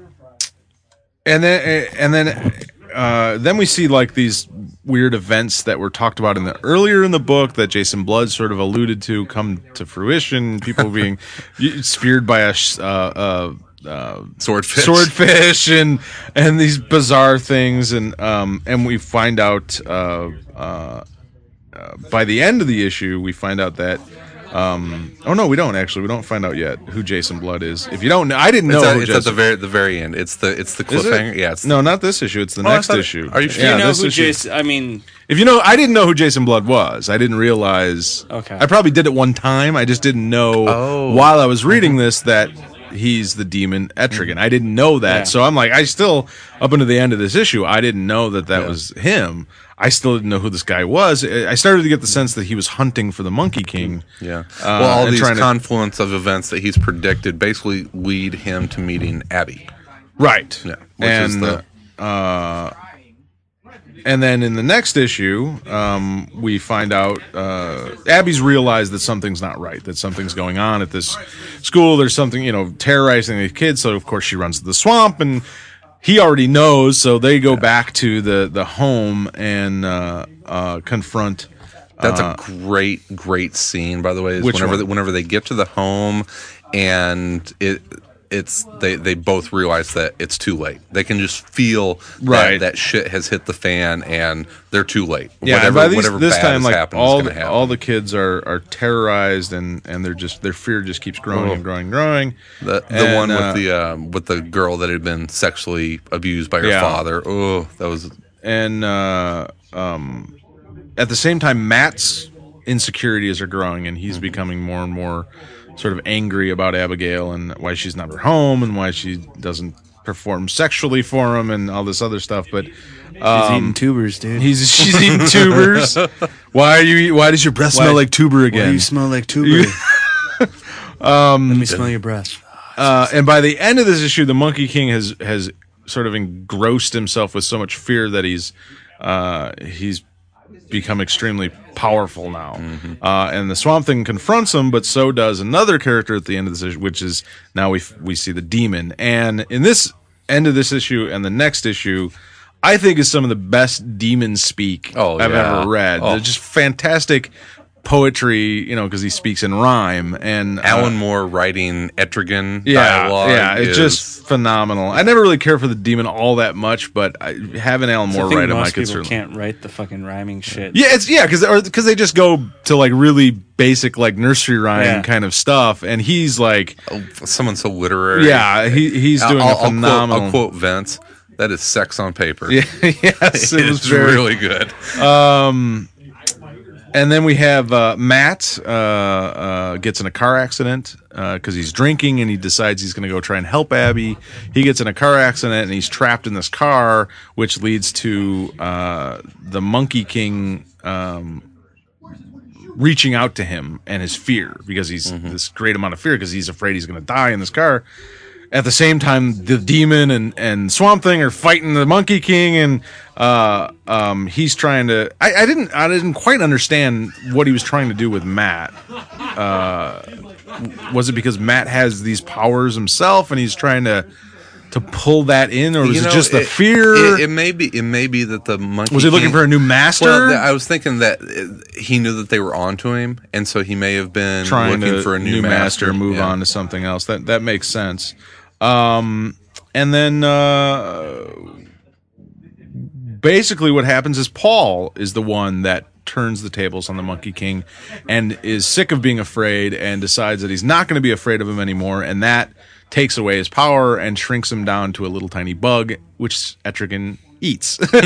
Speaker 1: and then and then uh, then we see like these weird events that were talked about in the earlier in the book that Jason Blood sort of alluded to come to fruition. People being speared by a sh- uh, uh, uh,
Speaker 2: Swordfish.
Speaker 1: swordfish, and and these bizarre things, and um, and we find out uh, uh, uh, by the end of the issue, we find out that. Um, oh no, we don't actually. We don't find out yet who Jason Blood is. If you don't, know, I didn't know.
Speaker 2: It's, at,
Speaker 1: who
Speaker 2: it's at
Speaker 1: Jason,
Speaker 2: the very the very end. It's the it's the
Speaker 1: Is it?
Speaker 2: cliffhanger. Yeah, it's
Speaker 1: no, not this issue. It's the
Speaker 2: Oh, I
Speaker 1: next
Speaker 2: thought it-
Speaker 1: issue.
Speaker 2: are you sure?
Speaker 3: Do
Speaker 1: Yeah,
Speaker 3: you know
Speaker 1: this
Speaker 3: who
Speaker 1: issue.
Speaker 3: Jason? I mean,
Speaker 1: If you know, I didn't know who Jason Blood was. I didn't realize.
Speaker 3: Okay.
Speaker 1: I probably did it one time. I just didn't know
Speaker 2: Oh.
Speaker 1: while I was reading this that he's the demon Etrigan. I didn't know that,
Speaker 3: Yeah.
Speaker 1: so I'm like, I still up until the end of this issue, I didn't know that that
Speaker 2: Yeah.
Speaker 1: was him. I still didn't know who this guy was. I started to get the sense that he was hunting for the Monkey King.
Speaker 2: Yeah.
Speaker 1: Uh,
Speaker 2: well, all
Speaker 1: and
Speaker 2: these
Speaker 1: trying to-
Speaker 2: confluence of events that he's predicted basically lead him to meeting Abby.
Speaker 1: Right.
Speaker 2: Yeah. Which
Speaker 1: and
Speaker 2: is the
Speaker 1: uh, and then in the next issue, um, we find out uh, Abby's realized that something's not right, that something's going on at this school. There's something, you know, terrorizing the kids. So of course she runs to the swamp, and he already knows. So they go back to the the home and uh, uh, confront.
Speaker 2: That's
Speaker 1: uh,
Speaker 2: a great, great scene, by the way. Is
Speaker 1: Which
Speaker 2: whenever
Speaker 1: one?
Speaker 2: they, whenever they get to the home, and it it's they they both realize that it's too late. They can just feel
Speaker 1: Right.
Speaker 2: that, that shit has hit the fan, and they're too late.
Speaker 1: Yeah,
Speaker 2: whatever
Speaker 1: and by these,
Speaker 2: whatever
Speaker 1: this
Speaker 2: bad
Speaker 1: time,
Speaker 2: has
Speaker 1: like
Speaker 2: happened
Speaker 1: all
Speaker 2: is going to
Speaker 1: the,
Speaker 2: happen.
Speaker 1: all the kids are are terrorized, and and they're just their fear just keeps growing
Speaker 2: Oh.
Speaker 1: and growing and growing.
Speaker 2: The, the
Speaker 1: And,
Speaker 2: one
Speaker 1: uh,
Speaker 2: with the um, with the girl that had been sexually abused by her
Speaker 1: Yeah.
Speaker 2: father. Oh, that was
Speaker 1: and uh, um, at the same time, Matt's insecurities are growing, and he's becoming more and more sort of angry about Abigail and why she's not at her home and why she doesn't perform sexually for him and all this other stuff. But
Speaker 3: he's
Speaker 1: um,
Speaker 3: eating tubers, dude.
Speaker 1: he's she's eating tubers. Why are you? eat- Why does your breath smell
Speaker 3: Why-
Speaker 1: like tuber
Speaker 3: Why
Speaker 1: again?
Speaker 3: do you smell like tuber? um, Let me smell your breath.
Speaker 1: Uh, and by the end of this issue, the Monkey King has has sort of engrossed himself with so much fear that he's uh, he's become extremely powerful now. Uh, and the Swamp Thing confronts him, but so does another character at the end of this issue, which is now we we see the Demon. And in this end of this issue and the next issue, I think is some of the best demon speak
Speaker 2: Oh,
Speaker 1: I've
Speaker 2: yeah.
Speaker 1: ever read.
Speaker 2: Oh.
Speaker 1: They're just fantastic poetry, you know, because he speaks in rhyme. And uh,
Speaker 2: Alan Moore writing Etrigan
Speaker 1: yeah,
Speaker 2: dialogue.
Speaker 1: yeah, it's
Speaker 2: is-
Speaker 1: just phenomenal. I never really care for the Demon all that much, but I, having Alan
Speaker 3: So I
Speaker 1: Moore
Speaker 3: think
Speaker 1: write him, I
Speaker 3: most
Speaker 1: could
Speaker 3: people
Speaker 1: certainly.
Speaker 3: can't write the fucking rhyming shit.
Speaker 1: Yeah, it's yeah, because or because they just go to like really basic like nursery rhyme
Speaker 3: Yeah.
Speaker 1: kind of stuff, and he's like,
Speaker 2: oh, someone so literary.
Speaker 1: yeah, he he's
Speaker 2: I'll-
Speaker 1: doing
Speaker 2: I'll,
Speaker 1: a
Speaker 2: I'll quote,
Speaker 1: phenomenal.
Speaker 2: I'll quote Vince. That is sex on paper.
Speaker 1: Yeah, yes, it was
Speaker 2: it's
Speaker 1: very.
Speaker 2: really good.
Speaker 1: And then we have uh, Matt uh, uh, gets in a car accident because he's drinking and he decides he's going to go try and help Abby. He gets in a car accident and he's trapped in this car, which leads to uh, the Monkey King um, reaching out to him and his fear because he's this great amount of fear because he's afraid he's going to die in this car. At the same time, the Demon and, and Swamp Thing are fighting the Monkey King, and uh, um, he's trying to. I, I didn't. I didn't quite understand what he was trying to do with Matt. Uh, was it because Matt has these powers himself, and he's trying to to pull that in, or was
Speaker 2: You
Speaker 1: it
Speaker 2: know,
Speaker 1: just the
Speaker 2: it-
Speaker 1: fear?
Speaker 2: It, it may be. It may be that the monkey
Speaker 1: was he looking
Speaker 2: King-
Speaker 1: for a new master?
Speaker 2: Well, th- I was thinking that uh, he knew that they were onto him, and so he may have been
Speaker 1: trying
Speaker 2: looking
Speaker 1: to
Speaker 2: for a new,
Speaker 1: master, move
Speaker 2: Yeah.
Speaker 1: on to something else. That that makes sense. Um, and then uh, basically what happens is Paul is the one that turns the tables on the Monkey King and is sick of being afraid and decides that he's not going to be afraid of him anymore, and that takes away his power and shrinks him down to a little tiny bug, which Etrigan eats, which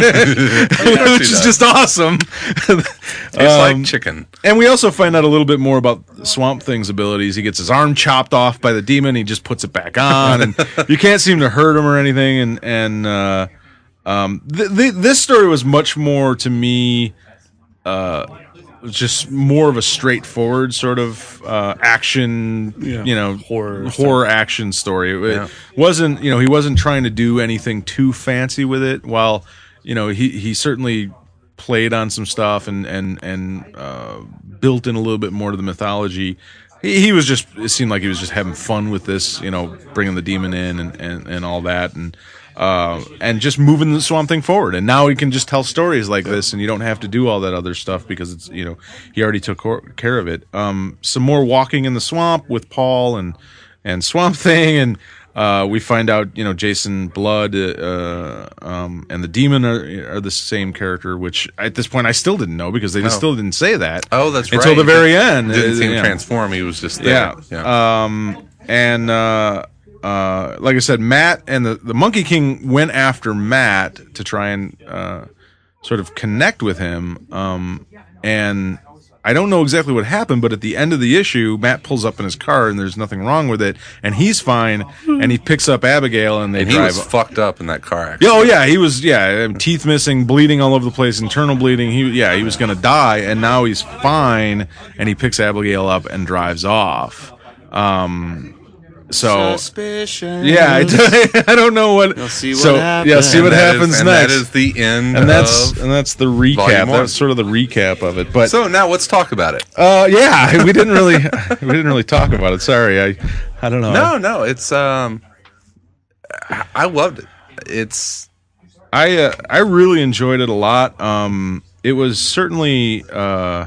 Speaker 1: is just awesome.
Speaker 2: It's um, like chicken.
Speaker 1: And we also find out a little bit more about Swamp Thing's abilities. He gets his arm chopped off by the demon. He just puts it back on, and you can't seem to hurt him or anything. And and uh, um, th- th- this story was much more to me, uh, just more of a straightforward sort of uh, action,
Speaker 3: Yeah.
Speaker 1: you know,
Speaker 3: Horror
Speaker 1: horror action story. It
Speaker 2: Yeah.
Speaker 1: wasn't, you know, he wasn't trying to do anything too fancy with it. While, you know, he he certainly played on some stuff and and and uh, built in a little bit more to the mythology. He, he was just, it seemed like he was just having fun with this, you know, bringing the demon in and and, and all that, and uh, and just moving the Swamp Thing forward. And now he can just tell stories like this, and you don't have to do all that other stuff because it's, you know, he already took care of it. Um, some more walking in the swamp with Paul and and Swamp Thing, and uh, we find out, you know, Jason Blood uh, um, and the demon are, are the same character, which at this point I still didn't know because they just
Speaker 2: Oh.
Speaker 1: still didn't say that.
Speaker 2: Oh, that's right.
Speaker 1: Until the very
Speaker 2: He
Speaker 1: end.
Speaker 2: Didn't
Speaker 1: Uh,
Speaker 2: see him
Speaker 1: yeah.
Speaker 2: transform. He was just there.
Speaker 1: Yeah. Um, and uh, uh, like I said, Matt and the, the Monkey King went after Matt to try and uh, sort of connect with him. Um, and I don't know exactly what happened, but at the end of the issue, Matt pulls up in his car and there's nothing wrong with it, and he's fine. And he picks up Abigail and they
Speaker 2: And he
Speaker 1: drive.
Speaker 2: was fucked up in that car accident.
Speaker 1: Yeah, oh yeah, he was. Yeah, teeth missing, bleeding all over the place, internal bleeding. He, yeah, he was gonna die, and now he's fine. And he picks Abigail up and drives off. Um, so
Speaker 3: Suspicion.
Speaker 1: yeah, I, d- I don't know what.
Speaker 3: see what
Speaker 1: so
Speaker 3: happens.
Speaker 1: yeah, see what
Speaker 2: And that
Speaker 1: happens
Speaker 2: is, and
Speaker 1: next.
Speaker 2: that is the end.
Speaker 1: and that's
Speaker 2: of,
Speaker 1: and that's the recap.
Speaker 2: Volume one.
Speaker 1: That's sort of the recap of it. But
Speaker 2: so now let's talk about it.
Speaker 1: uh, yeah, we didn't really we didn't really talk about it. Sorry, I I don't know.
Speaker 2: No, no, it's um, I, I loved it. It's
Speaker 1: I uh, I really enjoyed it a lot. Um, it was certainly uh,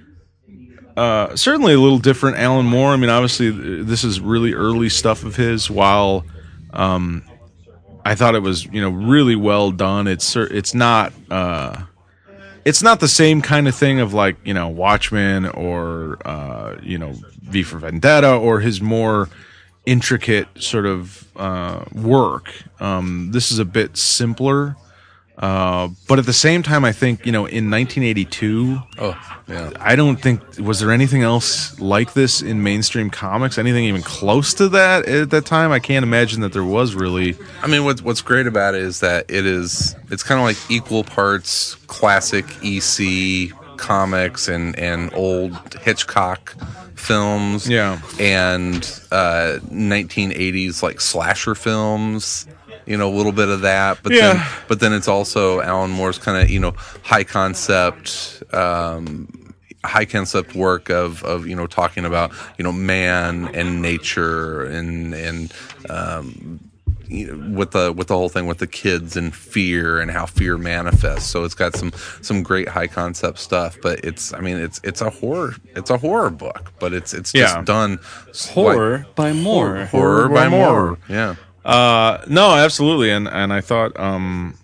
Speaker 1: uh, certainly a little different. Alan Moore. I mean, obviously, th- this is really early stuff of his. While um, I thought it was, you know, really well done. It's cer- it's not uh, it's not the same kind of thing of like, you know, Watchmen or uh, you know, V for Vendetta or his more intricate sort of uh, work. Um, this is a bit simpler, uh, but at the same time, I think, you know, in nineteen eighty-two,
Speaker 2: oh yeah.
Speaker 1: I don't think, was there anything else like this in mainstream comics? Anything even close to that at that time? I can't imagine that there was really.
Speaker 2: I mean, what's what's great about it is that it is it's kind of like equal parts classic E C comics and and old Hitchcock films,
Speaker 1: Yeah.
Speaker 2: and uh, nineteen eighties like slasher films. You know, a little bit of that, but
Speaker 1: Yeah.
Speaker 2: then but then it's also Alan Moore's kind of, you know, high concept. Um, high concept work of, of, you know, talking about, you know, man and nature and, and, um, you know, with the, with the whole thing with the kids and fear and how fear manifests. So it's got some, some great high concept stuff, but it's, I mean, it's, it's a horror, it's a horror book, but it's, it's just
Speaker 1: Yeah.
Speaker 2: done
Speaker 3: Horror
Speaker 2: like,
Speaker 3: by Moore.
Speaker 2: horror by Moore. Yeah.
Speaker 1: Uh, no, absolutely, and and I thought um,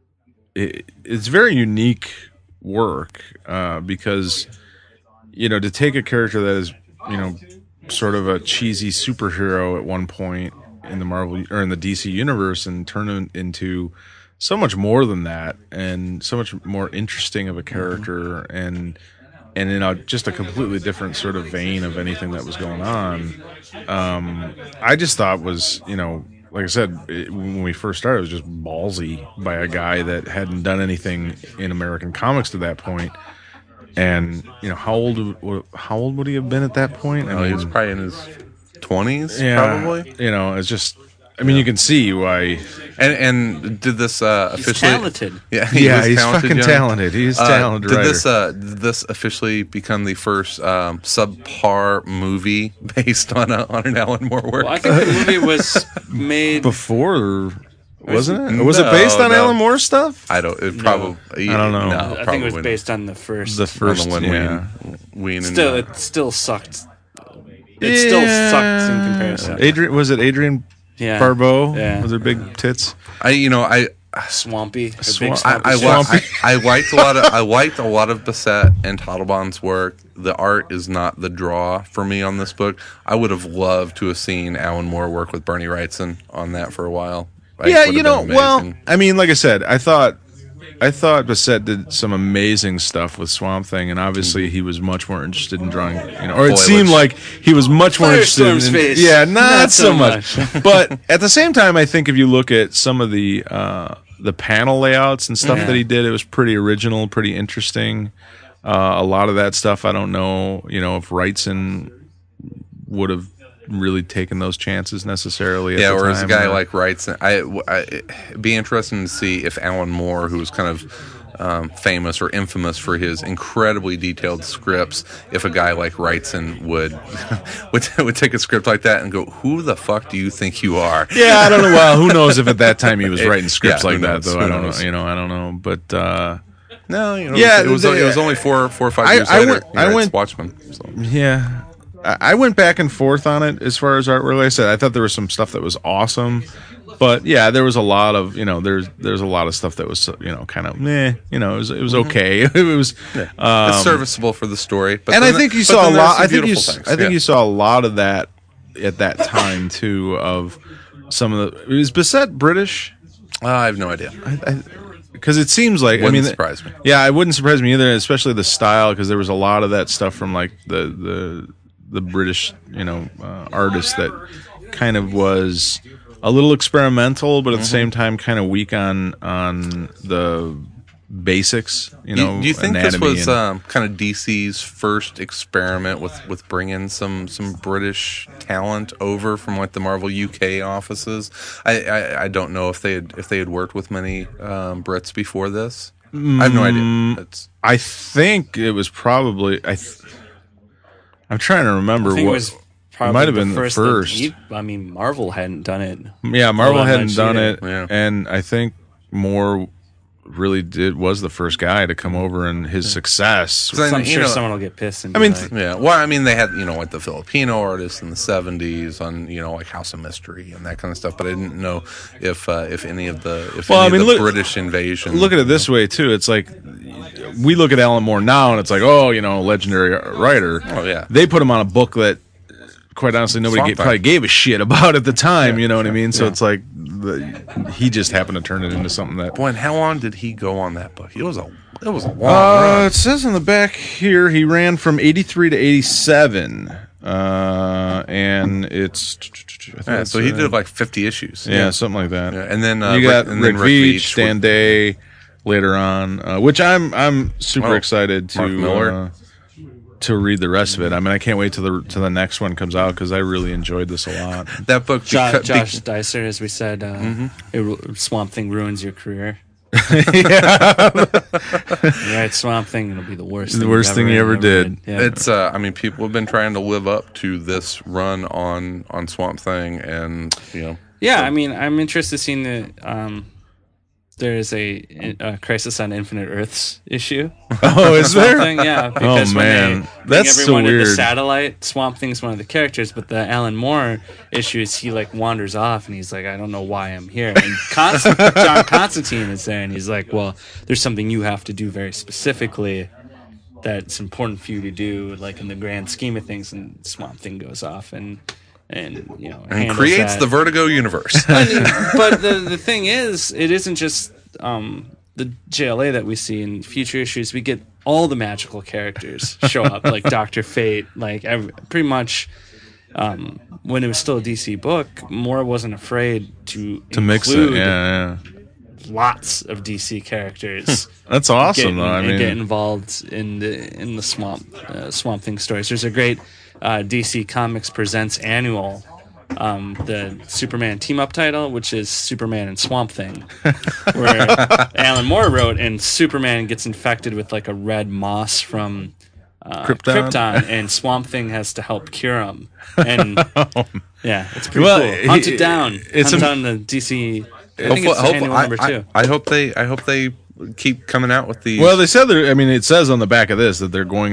Speaker 1: it, it's very unique work uh, because, you know, to take a character that is, you know, sort of a cheesy superhero at one point in the Marvel or in the D C universe and turn it into so much more than that and so much more interesting of a character and and in a, just a completely different sort of vein of anything that was going on. Um, I just thought was, you know, like I said, it, when we first started, it was just ballsy by a guy that hadn't done anything in American comics to that point. And, you know, how old would, how old would he have been at that point? I
Speaker 2: Oh, he was probably in his twenties,
Speaker 1: yeah,
Speaker 2: probably.
Speaker 1: You know, it's just, I mean, you can see why.
Speaker 2: And and did this uh,
Speaker 3: He's
Speaker 2: officially?
Speaker 3: talented.
Speaker 2: Yeah, he
Speaker 1: Yeah,
Speaker 2: was
Speaker 1: he's
Speaker 2: talented,
Speaker 1: fucking
Speaker 2: young.
Speaker 1: talented. He's a
Speaker 2: Uh,
Speaker 1: talented
Speaker 2: did
Speaker 1: writer.
Speaker 2: this uh, did this officially become the first um, subpar movie based on a, on an Alan Moore work?
Speaker 3: Well, I think the movie was made.
Speaker 1: Before, wasn't it?
Speaker 2: No,
Speaker 1: Was it based on
Speaker 2: no.
Speaker 1: Alan Moore stuff?
Speaker 2: I don't. It probably.
Speaker 1: I don't know.
Speaker 2: No,
Speaker 3: I think it was
Speaker 2: probably
Speaker 3: based on the first.
Speaker 1: The
Speaker 2: on
Speaker 1: first,
Speaker 2: the one
Speaker 1: yeah.
Speaker 2: Ween, Ween and
Speaker 3: still,
Speaker 2: uh,
Speaker 3: it still sucked. It still sucked in comparison.
Speaker 1: Adrian, was it Adrian
Speaker 3: Yeah.
Speaker 1: Barbeau
Speaker 3: Yeah.
Speaker 1: with her big tits?
Speaker 2: I you know I
Speaker 3: swampy. Or
Speaker 1: Swamp-
Speaker 3: big swampy
Speaker 2: I, I,
Speaker 3: shit.
Speaker 2: li-
Speaker 1: Swampy.
Speaker 2: I, I liked a lot of I liked a lot of Bissett and Tatelbaum's work. The art is not the draw for me on this book. I would have loved to have seen Alan Moore work with Bernie Wrightson on that for a while. I think
Speaker 1: Yeah,
Speaker 2: would
Speaker 1: you
Speaker 2: have
Speaker 1: know,
Speaker 2: been
Speaker 1: well,
Speaker 2: amazing.
Speaker 1: I mean, like I said, I thought, I thought Bissett did some amazing stuff with Swamp Thing, and obviously he was much more interested in drawing, you know, or it
Speaker 2: Foliage.
Speaker 1: seemed like he was much more interested in,
Speaker 3: Firestorm's face.
Speaker 1: yeah, not,
Speaker 3: Not
Speaker 1: so
Speaker 3: so
Speaker 1: much. But at the same time, I think if you look at some of the uh, the panel layouts and stuff
Speaker 3: Yeah.
Speaker 1: that he did, it was pretty original, pretty interesting. Uh, a lot of that stuff, I don't know, you know, if Wrightson would have really taken those chances necessarily. At
Speaker 2: Yeah,
Speaker 1: the
Speaker 2: or as a
Speaker 1: time,
Speaker 2: guy
Speaker 1: or-
Speaker 2: like Wrightson, I, I it'd be interesting to see if Alan Moore, who was kind of um, famous or infamous for his incredibly detailed scripts, if a guy like Wrightson would would would take a script like that and go, "Who the fuck do you think you are?"
Speaker 1: Yeah, I don't know. Well, who knows if at that time he was writing scripts
Speaker 2: Yeah,
Speaker 1: like
Speaker 2: who
Speaker 1: that,
Speaker 2: knows?
Speaker 1: though.
Speaker 2: Who
Speaker 1: I don't
Speaker 2: knows?
Speaker 1: know. You know, I don't know. But uh,
Speaker 2: No, you know,
Speaker 1: Yeah,
Speaker 2: it was
Speaker 1: the-
Speaker 2: it was only four four or five
Speaker 1: I-
Speaker 2: years
Speaker 1: I
Speaker 2: later.
Speaker 1: went-
Speaker 2: he
Speaker 1: I
Speaker 2: writes
Speaker 1: went-
Speaker 2: Watchmen. So.
Speaker 1: yeah, I, I went back and forth on it as far as artwork. Like I said, I thought there was some stuff that was awesome, but yeah, there was a lot of you know, there's there's a lot of stuff that was you know kind of meh. You know, it was it was okay. it was. Um,
Speaker 2: It's serviceable for the story, but
Speaker 1: and I
Speaker 2: then-
Speaker 1: think you
Speaker 2: but
Speaker 1: saw a
Speaker 2: then there's
Speaker 1: lot.
Speaker 2: some
Speaker 1: I think you.
Speaker 2: beautiful
Speaker 1: s-
Speaker 2: things.
Speaker 1: I think
Speaker 2: Yeah.
Speaker 1: you saw a lot of that at that time too. Of some of the is Bissett British?
Speaker 2: Uh, I have no idea.
Speaker 1: Because it seems like
Speaker 2: Wouldn't
Speaker 1: I mean,
Speaker 2: surprise me.
Speaker 1: Yeah, it wouldn't surprise me either, especially the style, because there was a lot of that stuff from like the the the British, you know, uh, artist that kind of was a little experimental, but at the
Speaker 2: Mm-hmm.
Speaker 1: same time kind of weak on on the basics. You know,
Speaker 2: do, do you think this
Speaker 1: anatomy
Speaker 2: was
Speaker 1: and-
Speaker 2: um, kind of D C's first experiment with, with bringing some, some British talent over from like the Marvel U K offices? I, I, I don't know if they had if they had worked with many um, Brits before this. I have no
Speaker 1: Mm.
Speaker 2: idea. It's,
Speaker 1: I think it was probably. I. Th- I'm trying to remember
Speaker 3: I think
Speaker 1: what.
Speaker 3: it was probably
Speaker 1: might have
Speaker 3: the
Speaker 1: been the
Speaker 3: first. that
Speaker 1: first.
Speaker 3: he- I mean, Marvel hadn't done it.
Speaker 1: Yeah, Marvel
Speaker 3: All that
Speaker 1: hadn't
Speaker 3: much
Speaker 1: done
Speaker 3: either.
Speaker 1: it,
Speaker 2: Yeah.
Speaker 1: and I think Moore really did was the first guy to come over, and his success.
Speaker 2: 'Cause I-
Speaker 3: So I'm
Speaker 2: you
Speaker 3: sure
Speaker 2: know-
Speaker 3: someone will get pissed. And
Speaker 1: I
Speaker 3: be
Speaker 1: mean,
Speaker 3: like,
Speaker 2: yeah. Well, I mean, they had you know like the Filipino artists in the seventies on you know like House of Mystery and that kind of stuff. But I didn't know if uh, if any of the if
Speaker 1: Well,
Speaker 2: any
Speaker 1: I mean,
Speaker 2: of the
Speaker 1: look-
Speaker 2: British invasion.
Speaker 1: Look at it this way too. It's like we look at Alan Moore now, and it's like, oh, you know, legendary writer.
Speaker 2: Oh, yeah.
Speaker 1: They put him on a book that, quite honestly, nobody
Speaker 2: Swamp
Speaker 1: ga-
Speaker 2: Thing.
Speaker 1: probably gave a shit about at the time. You know what I mean? So
Speaker 3: Yeah.
Speaker 1: it's like the, he just happened to turn it into something that.
Speaker 2: Boy, and how long did he go on that book? It was a it was a long
Speaker 1: Uh,
Speaker 2: run.
Speaker 1: it says on the back here he ran from eighty-three to eighty-seven, uh, and it's. I think
Speaker 2: Yeah,
Speaker 1: it's,
Speaker 2: so he
Speaker 1: uh,
Speaker 2: did like fifty issues.
Speaker 1: yeah, something like that.
Speaker 2: Yeah, and then uh,
Speaker 1: you got
Speaker 2: Rick, and
Speaker 1: Rick,
Speaker 2: then Rick
Speaker 1: Veitch,
Speaker 2: Veitch
Speaker 1: Stan
Speaker 2: with-
Speaker 1: Day later on, uh, which I'm I'm super
Speaker 2: Oh,
Speaker 1: excited to
Speaker 2: Mark Miller.
Speaker 1: uh, to read the rest of it. I mean, I can't wait till the till the next one comes out because I really enjoyed this a lot.
Speaker 2: that book.
Speaker 3: Jo-
Speaker 2: beca-
Speaker 3: Josh
Speaker 2: bec-
Speaker 3: Dicer, as we said, uh,
Speaker 1: Mm-hmm.
Speaker 3: it, ru- Swamp Thing ruins your career. Right, Swamp Thing, it'll be the worst.
Speaker 1: The
Speaker 3: thing
Speaker 1: worst
Speaker 3: you've
Speaker 1: thing you ever did.
Speaker 3: Yeah.
Speaker 2: It's. Uh, I mean, people have been trying to live up to this run on on Swamp Thing, and you know,
Speaker 3: Yeah, I mean, I'm interested in seeing the. Um, there is a, a Crisis on Infinite Earths issue.
Speaker 1: Oh, is there?
Speaker 3: Swamp Thing, yeah. Because when
Speaker 1: man.
Speaker 3: they bring
Speaker 1: That's so
Speaker 3: everyone to the
Speaker 1: weird.
Speaker 3: satellite, Swamp Thing's one of the characters, but the Alan Moore issues, he like wanders off and he's like, I don't know why I'm here. And Const- John Constantine is there and he's like, well, there's something you have to do very specifically that's important for you to do, like in the grand scheme of things. And Swamp Thing goes off and. And you know,
Speaker 2: and
Speaker 3: handles
Speaker 2: creates
Speaker 3: that.
Speaker 2: the Vertigo universe.
Speaker 3: But the the thing is, it isn't just um, the J L A that we see in future issues. We get all the magical characters show up, like Doctor Fate, like every, pretty much. Um, when it was still a D C book, Moore wasn't afraid to
Speaker 1: To mix it,
Speaker 3: include
Speaker 1: yeah, yeah.
Speaker 3: lots of D C characters.
Speaker 1: That's awesome,
Speaker 3: get,
Speaker 1: though. I
Speaker 3: and
Speaker 1: mean,
Speaker 3: get involved in the in the Swamp uh, Swamp Thing stories. There's a great uh, D C Comics Presents annual, um, the Superman team up title, which is Superman and Swamp Thing, where Alan Moore wrote, and Superman gets infected with like a red moss from uh,
Speaker 1: Krypton.
Speaker 3: Krypton, and Swamp Thing has to help cure him. And yeah, it's pretty
Speaker 1: Well,
Speaker 3: cool. Hunt
Speaker 1: he-
Speaker 3: it down.
Speaker 1: it's
Speaker 3: Hunt
Speaker 1: a-
Speaker 3: down the D C. I think
Speaker 2: Hopefully-
Speaker 3: it's
Speaker 2: hope-
Speaker 3: annual
Speaker 2: I,
Speaker 3: number
Speaker 2: I-
Speaker 3: two.
Speaker 2: I hope they. I hope they keep coming out with these.
Speaker 1: well, they said they're. I mean, it says on the back of this that they're going to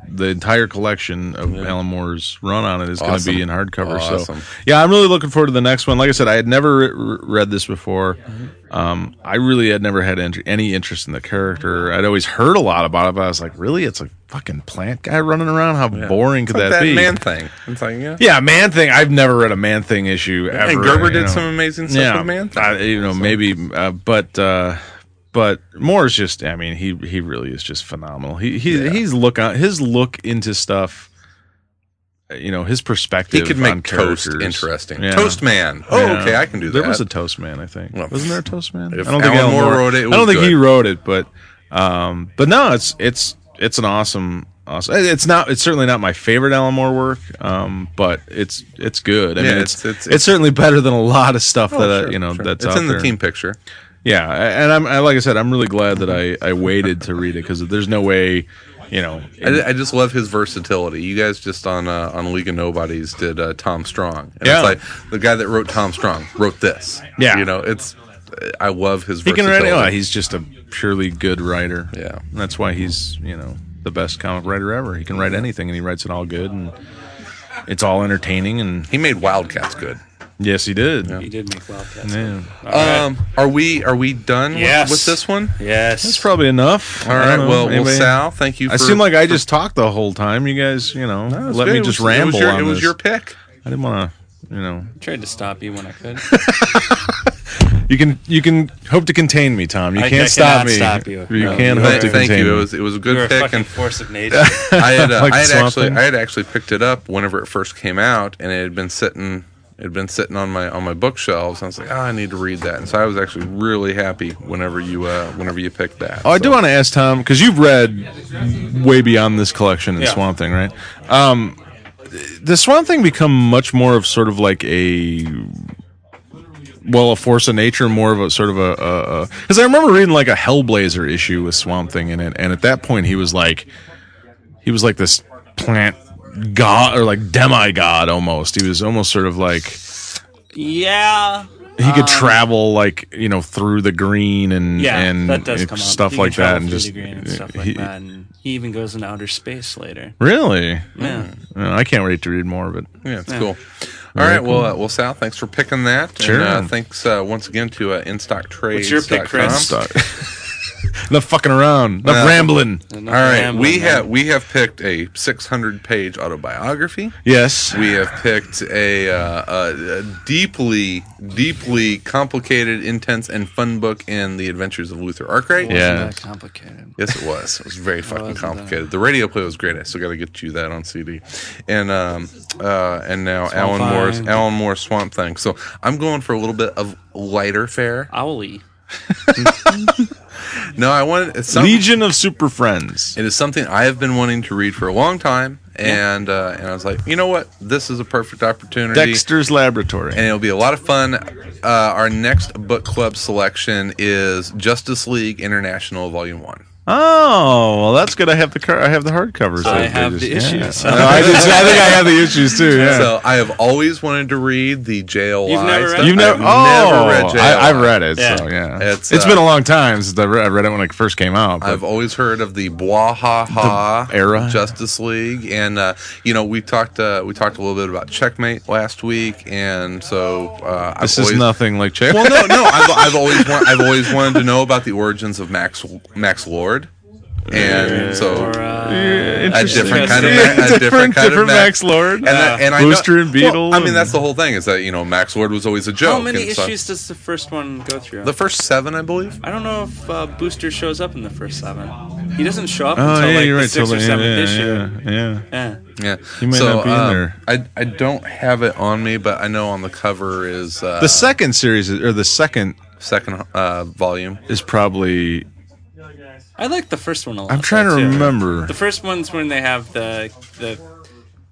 Speaker 1: the entire collection of Alan Moore's run on it is going to
Speaker 2: Awesome.
Speaker 1: be in hardcover.
Speaker 2: Awesome.
Speaker 1: So, yeah, I'm really looking forward to the next one. Like I said, I had never re- read this before. Um, I really had never had ent- any interest in the character. I'd always heard a lot about it, but I was like, really? It's a fucking plant guy running around? How boring could
Speaker 2: It's like
Speaker 1: that,
Speaker 2: that
Speaker 1: be?
Speaker 2: man thing. It's like, yeah.
Speaker 1: Yeah, Man Thing. I've never read a Man Thing issue ever.
Speaker 2: And Gerber
Speaker 1: you
Speaker 2: did
Speaker 1: know.
Speaker 2: some amazing stuff
Speaker 1: Yeah,
Speaker 2: with Man Thing.
Speaker 1: I, you know, maybe, uh, but uh, but Moore's just. I mean, he he really is just phenomenal. He he
Speaker 2: Yeah.
Speaker 1: he's look on his look into stuff. You know, his perspective.
Speaker 2: He could
Speaker 1: on
Speaker 2: make Toast
Speaker 1: characters.
Speaker 2: interesting.
Speaker 1: Yeah.
Speaker 2: Toast Man. Oh,
Speaker 1: Yeah.
Speaker 2: okay, I can do that.
Speaker 1: There was a Toast Man, I think.
Speaker 2: Well,
Speaker 1: Wasn't there a Toast Man?
Speaker 2: if
Speaker 1: I don't
Speaker 2: Alan Moore wrote it, it
Speaker 1: I don't
Speaker 2: was
Speaker 1: think he
Speaker 2: good.
Speaker 1: wrote it, but um, but no, it's it's it's an awesome. Awesome. It's not. It's certainly not my favorite Alan Moore work, um, but it's it's good. I
Speaker 2: Yeah,
Speaker 1: mean,
Speaker 2: it's-
Speaker 1: it's,
Speaker 2: it's-
Speaker 1: it's certainly better than a lot of stuff
Speaker 2: Oh,
Speaker 1: that uh,
Speaker 2: sure,
Speaker 1: you know
Speaker 2: sure.
Speaker 1: that's
Speaker 2: it's
Speaker 1: out
Speaker 2: in the
Speaker 1: there.
Speaker 2: team picture.
Speaker 1: Yeah, and I'm I, like I said, I'm really glad that I, I waited to read it because there's no way, you know.
Speaker 2: I, I just love his versatility. You guys just on uh, on League of Nobodies did uh, Tom Strong, and
Speaker 1: Yeah.
Speaker 2: it's like the guy that wrote Tom Strong wrote this.
Speaker 1: Yeah.
Speaker 2: you know, it's I love his
Speaker 1: he can
Speaker 2: versatility.
Speaker 1: write. Oh, he's just a purely good writer.
Speaker 2: Yeah.
Speaker 1: And that's why he's you know the best comic writer ever. He can write anything, and he writes it all good, and it's all entertaining. And
Speaker 2: He made Wildcats good.
Speaker 1: yes, he did.
Speaker 3: He did make Wildcats.
Speaker 1: Yeah.
Speaker 3: All right.
Speaker 2: Um, are we are we done
Speaker 3: Yes.
Speaker 2: with, with this one?
Speaker 3: yes.
Speaker 1: That's probably enough.
Speaker 2: All
Speaker 1: I
Speaker 2: right.
Speaker 1: don't know.
Speaker 2: Well, well,
Speaker 1: Anybody-
Speaker 2: Sal, thank you. For,
Speaker 1: I seem like I just talked the whole time. You guys, you know,
Speaker 2: No, it's
Speaker 1: let
Speaker 2: good.
Speaker 1: me
Speaker 2: It
Speaker 1: just
Speaker 2: was-
Speaker 1: ramble
Speaker 2: It was your,
Speaker 1: on
Speaker 2: it was
Speaker 1: this.
Speaker 2: your pick.
Speaker 1: I didn't want to, you know.
Speaker 3: I tried to stop you when I could.
Speaker 1: You can you can hope to contain me, Tom. You
Speaker 3: I-
Speaker 1: can't
Speaker 3: I
Speaker 1: stop
Speaker 3: cannot
Speaker 1: me.
Speaker 3: stop you.
Speaker 1: You
Speaker 3: No,
Speaker 1: can't
Speaker 3: you
Speaker 1: hope
Speaker 3: are-
Speaker 1: to
Speaker 2: Thank
Speaker 1: contain
Speaker 2: you. It
Speaker 1: me.
Speaker 2: was it was a
Speaker 3: You're
Speaker 2: good
Speaker 3: a
Speaker 2: pick,
Speaker 3: fucking
Speaker 2: and
Speaker 3: force of nature.
Speaker 2: I had uh,
Speaker 1: Like
Speaker 2: I had
Speaker 1: Swamp
Speaker 2: actually
Speaker 1: Thing?
Speaker 2: I had actually picked it up whenever it first came out, and it had been sitting it had been sitting on my on my bookshelves. I was like, oh, I need to read that, and so I was actually really happy whenever you uh, whenever you picked that.
Speaker 1: Oh, I do
Speaker 2: So-
Speaker 1: want to ask Tom because you've read way beyond this collection in
Speaker 3: Yeah.
Speaker 1: Swamp Thing, right? Um, does Swamp Thing become much more of sort of like a well, a force of nature, more of a sort of a because I remember reading like a Hellblazer issue with Swamp Thing in it, and at that point he was like he was like this plant god or like demigod almost. He was almost sort of like
Speaker 3: yeah.
Speaker 1: he could travel like you know through the green and
Speaker 3: Yeah,
Speaker 1: and
Speaker 3: that does
Speaker 1: if
Speaker 3: come up.
Speaker 1: stuff
Speaker 3: He can
Speaker 1: like that
Speaker 3: travel
Speaker 1: and
Speaker 3: through
Speaker 1: just
Speaker 3: the green and stuff like
Speaker 1: he-
Speaker 3: that. And he even goes into outer space later.
Speaker 1: really.
Speaker 3: Yeah.
Speaker 1: Uh, I can't wait to read more of it.
Speaker 2: Yeah, it's cool. All right, well, uh, well, Sal, thanks for picking that.
Speaker 1: Sure.
Speaker 2: And, uh, thanks uh, once again to uh, InStock Trades.
Speaker 3: What's your pick, Chris?
Speaker 1: Stop. Enough fucking around. Enough
Speaker 2: Uh,
Speaker 1: rambling.
Speaker 2: All right, we have we have picked a six hundred page autobiography.
Speaker 1: Yes.
Speaker 2: We have picked a, uh, a, a deeply, deeply complicated, intense, and fun book in the Adventures of Luther Arkwright.
Speaker 3: Wasn't
Speaker 1: Yeah.
Speaker 3: that complicated.
Speaker 2: Yes, it was. It was very fucking
Speaker 3: wasn't
Speaker 2: complicated. The radio play was great. I still got to get you that on C D. And um, uh, and now
Speaker 3: Swamp
Speaker 2: Alan Moore's
Speaker 3: Thing.
Speaker 2: Alan Moore's Swamp Thing. So I'm going for a little bit of lighter fare.
Speaker 3: Owly.
Speaker 2: No, I wanted it's something,
Speaker 1: Legion of Super Friends.
Speaker 2: It is something I have been wanting to read for a long time, and uh, and I was like, you know what, this is a perfect opportunity.
Speaker 1: Dexter's Laboratory.
Speaker 2: And it'll be a lot of fun. Uh, our next book club selection is Justice League International Volume One.
Speaker 1: Oh, well, that's good. I have the car. I have the hardcovers.
Speaker 3: So I
Speaker 1: They
Speaker 3: have
Speaker 1: just-
Speaker 3: the
Speaker 1: yeah.
Speaker 3: issues.
Speaker 1: No, I, did, I think I have the issues too. Yeah.
Speaker 2: So I have always wanted to read the J L Y.
Speaker 3: You've never read
Speaker 2: stuff.
Speaker 3: it?
Speaker 1: You've never,
Speaker 2: I've
Speaker 1: oh,
Speaker 2: never read J L Y.
Speaker 1: I, I've read it.
Speaker 3: Yeah.
Speaker 1: So yeah,
Speaker 2: It's,
Speaker 1: it's
Speaker 2: uh,
Speaker 1: been a long time since I read, I read it when it first came out. but-
Speaker 2: I've always heard of the Bwahaha
Speaker 1: The era.
Speaker 2: Justice League, and uh, you know we talked uh, we talked a little bit about Checkmate last week, and so uh,
Speaker 1: this
Speaker 2: I've
Speaker 1: is
Speaker 2: always,
Speaker 1: nothing like Check.
Speaker 2: Well, no, no, I've, I've always want, I've always wanted to know about the origins of Max Max Lord, and so
Speaker 3: Or, uh,
Speaker 2: a different kind of
Speaker 1: Yeah,
Speaker 2: Ma- a different kind of
Speaker 1: different
Speaker 2: Max.
Speaker 1: Max Lord.
Speaker 2: And, that, and I
Speaker 1: Booster
Speaker 2: know,
Speaker 1: and Beetle.
Speaker 2: Well, I mean,
Speaker 1: and-
Speaker 2: that's the whole thing. Is that you know Max Lord was always a joke.
Speaker 3: how many
Speaker 2: and so-
Speaker 3: issues does the first one go through?
Speaker 2: The first seven, I believe.
Speaker 3: I don't know if uh, Booster shows up in the first seven. He doesn't show up
Speaker 1: Oh
Speaker 3: until
Speaker 1: yeah,
Speaker 3: like
Speaker 1: you're
Speaker 3: the
Speaker 1: right.
Speaker 3: sixth or
Speaker 1: Totally.
Speaker 3: seventh
Speaker 1: yeah,
Speaker 3: issue.
Speaker 1: yeah, yeah.
Speaker 3: Yeah.
Speaker 2: Yeah,
Speaker 1: He may
Speaker 2: so,
Speaker 1: not be in
Speaker 2: um,
Speaker 1: there.
Speaker 2: I I don't have it on me, but I know on the cover is uh,
Speaker 1: The second series is- or the second
Speaker 2: second uh, volume.
Speaker 1: is probably.
Speaker 3: I like the first one a lot.
Speaker 1: I'm trying
Speaker 3: though,
Speaker 1: to
Speaker 3: too.
Speaker 1: remember.
Speaker 3: The first one's when they have the the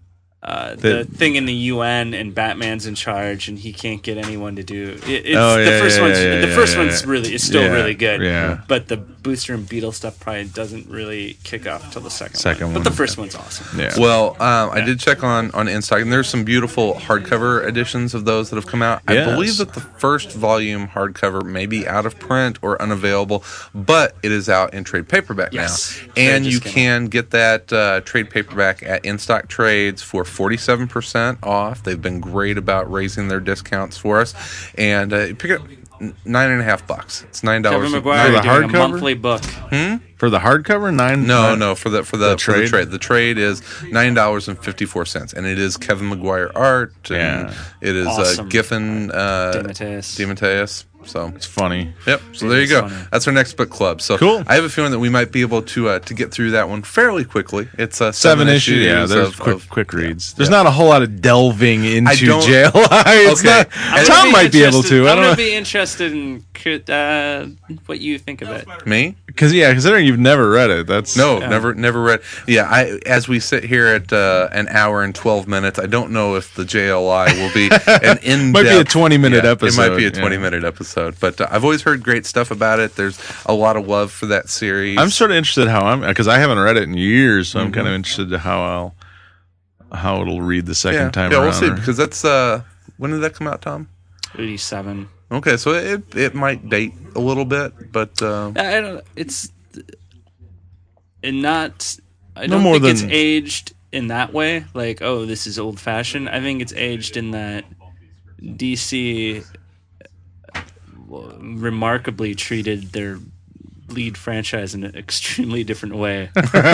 Speaker 3: Uh, the thing in the U N and Batman's in charge and he can't get anyone to do it. It's
Speaker 1: Oh,
Speaker 3: the
Speaker 1: yeah,
Speaker 3: first
Speaker 1: yeah,
Speaker 3: one's
Speaker 1: yeah,
Speaker 3: the
Speaker 1: yeah,
Speaker 3: first
Speaker 1: yeah,
Speaker 3: one's
Speaker 1: yeah.
Speaker 3: really is still
Speaker 1: Yeah,
Speaker 3: really good.
Speaker 1: yeah.
Speaker 3: But the Booster and Beetle stuff probably doesn't really kick off till the second,
Speaker 1: Second
Speaker 3: one.
Speaker 1: one.
Speaker 3: But the first one's awesome.
Speaker 1: Yeah.
Speaker 2: Well, um, I did check on on InStock, and there's some beautiful hardcover editions of those that have come out. I
Speaker 1: Yes.
Speaker 2: believe that the first volume hardcover may be out of print or unavailable, but it is out in trade paperback
Speaker 3: Yes.
Speaker 2: now,
Speaker 3: Trade
Speaker 2: and
Speaker 3: just
Speaker 2: you
Speaker 3: came
Speaker 2: can get that uh, trade paperback at InStock Trades for forty-seven percent off. They've been great about raising their discounts for us, and uh, you pick it up n- nine and a half bucks. It's nine dollars.
Speaker 3: Kevin McGuire
Speaker 1: the
Speaker 3: doing a
Speaker 1: hardcover?
Speaker 3: monthly book.
Speaker 1: For the hardcover, nine.
Speaker 2: No,
Speaker 1: nine-
Speaker 2: no, for the for the,
Speaker 1: The
Speaker 2: for the
Speaker 1: trade?
Speaker 2: trade. The trade is nine dollars and fifty four cents, and it is Kevin McGuire art. And
Speaker 1: Yeah.
Speaker 2: it is
Speaker 3: Awesome.
Speaker 2: uh, Giffen uh,
Speaker 3: DeMatteis.
Speaker 2: DeMatteis. So
Speaker 1: It's funny.
Speaker 2: yep. So
Speaker 3: It
Speaker 2: there you
Speaker 3: is
Speaker 2: go.
Speaker 3: funny.
Speaker 2: That's our next book club. So
Speaker 1: Cool.
Speaker 2: I have a feeling that we might be able to uh, to get through that one fairly quickly. It's uh,
Speaker 1: Seven,
Speaker 2: seven,
Speaker 1: issues. Yeah, there's
Speaker 2: of,
Speaker 1: quick
Speaker 2: of-
Speaker 1: quick reads.
Speaker 2: yeah.
Speaker 1: There's not a whole lot of delving into
Speaker 2: don't-
Speaker 1: J L I. It's
Speaker 2: Okay.
Speaker 1: not.
Speaker 2: I'm
Speaker 1: Tom
Speaker 3: gonna
Speaker 1: might be able
Speaker 3: interested-
Speaker 1: to. I
Speaker 3: I'm
Speaker 1: don't
Speaker 3: gonna
Speaker 1: know.
Speaker 3: be interested in could, uh, what you think of it.
Speaker 2: me.
Speaker 1: Because yeah, considering you've never read it, that's
Speaker 2: No, never, never read. Yeah, I as we sit here at uh, an hour and twelve minutes, I don't know if the J L I will be an in.
Speaker 1: Might be a twenty-minute
Speaker 2: It might
Speaker 1: episode,
Speaker 2: be a
Speaker 1: yeah.
Speaker 2: twenty-minute episode, but uh, I've always heard great stuff about it. There's a lot of love for that series.
Speaker 1: I'm sort of interested how I'm because I haven't read it in years, so I'm
Speaker 2: Mm-hmm.
Speaker 1: kind of interested to how I'll how it'll read the second
Speaker 2: yeah,
Speaker 1: time
Speaker 2: yeah,
Speaker 1: around.
Speaker 2: we'll see
Speaker 1: or-
Speaker 2: because that's uh, when did that come out, Tom?
Speaker 3: eighty-seven.
Speaker 2: Okay, so it it might date a little bit, but uh,
Speaker 3: I don't. It's and not. I
Speaker 1: No
Speaker 3: don't
Speaker 1: more
Speaker 3: think it's
Speaker 1: than-
Speaker 3: aged in that way. Like, oh, this is old fashioned. I think it's aged in that D C remarkably treated their lead franchise in an extremely different way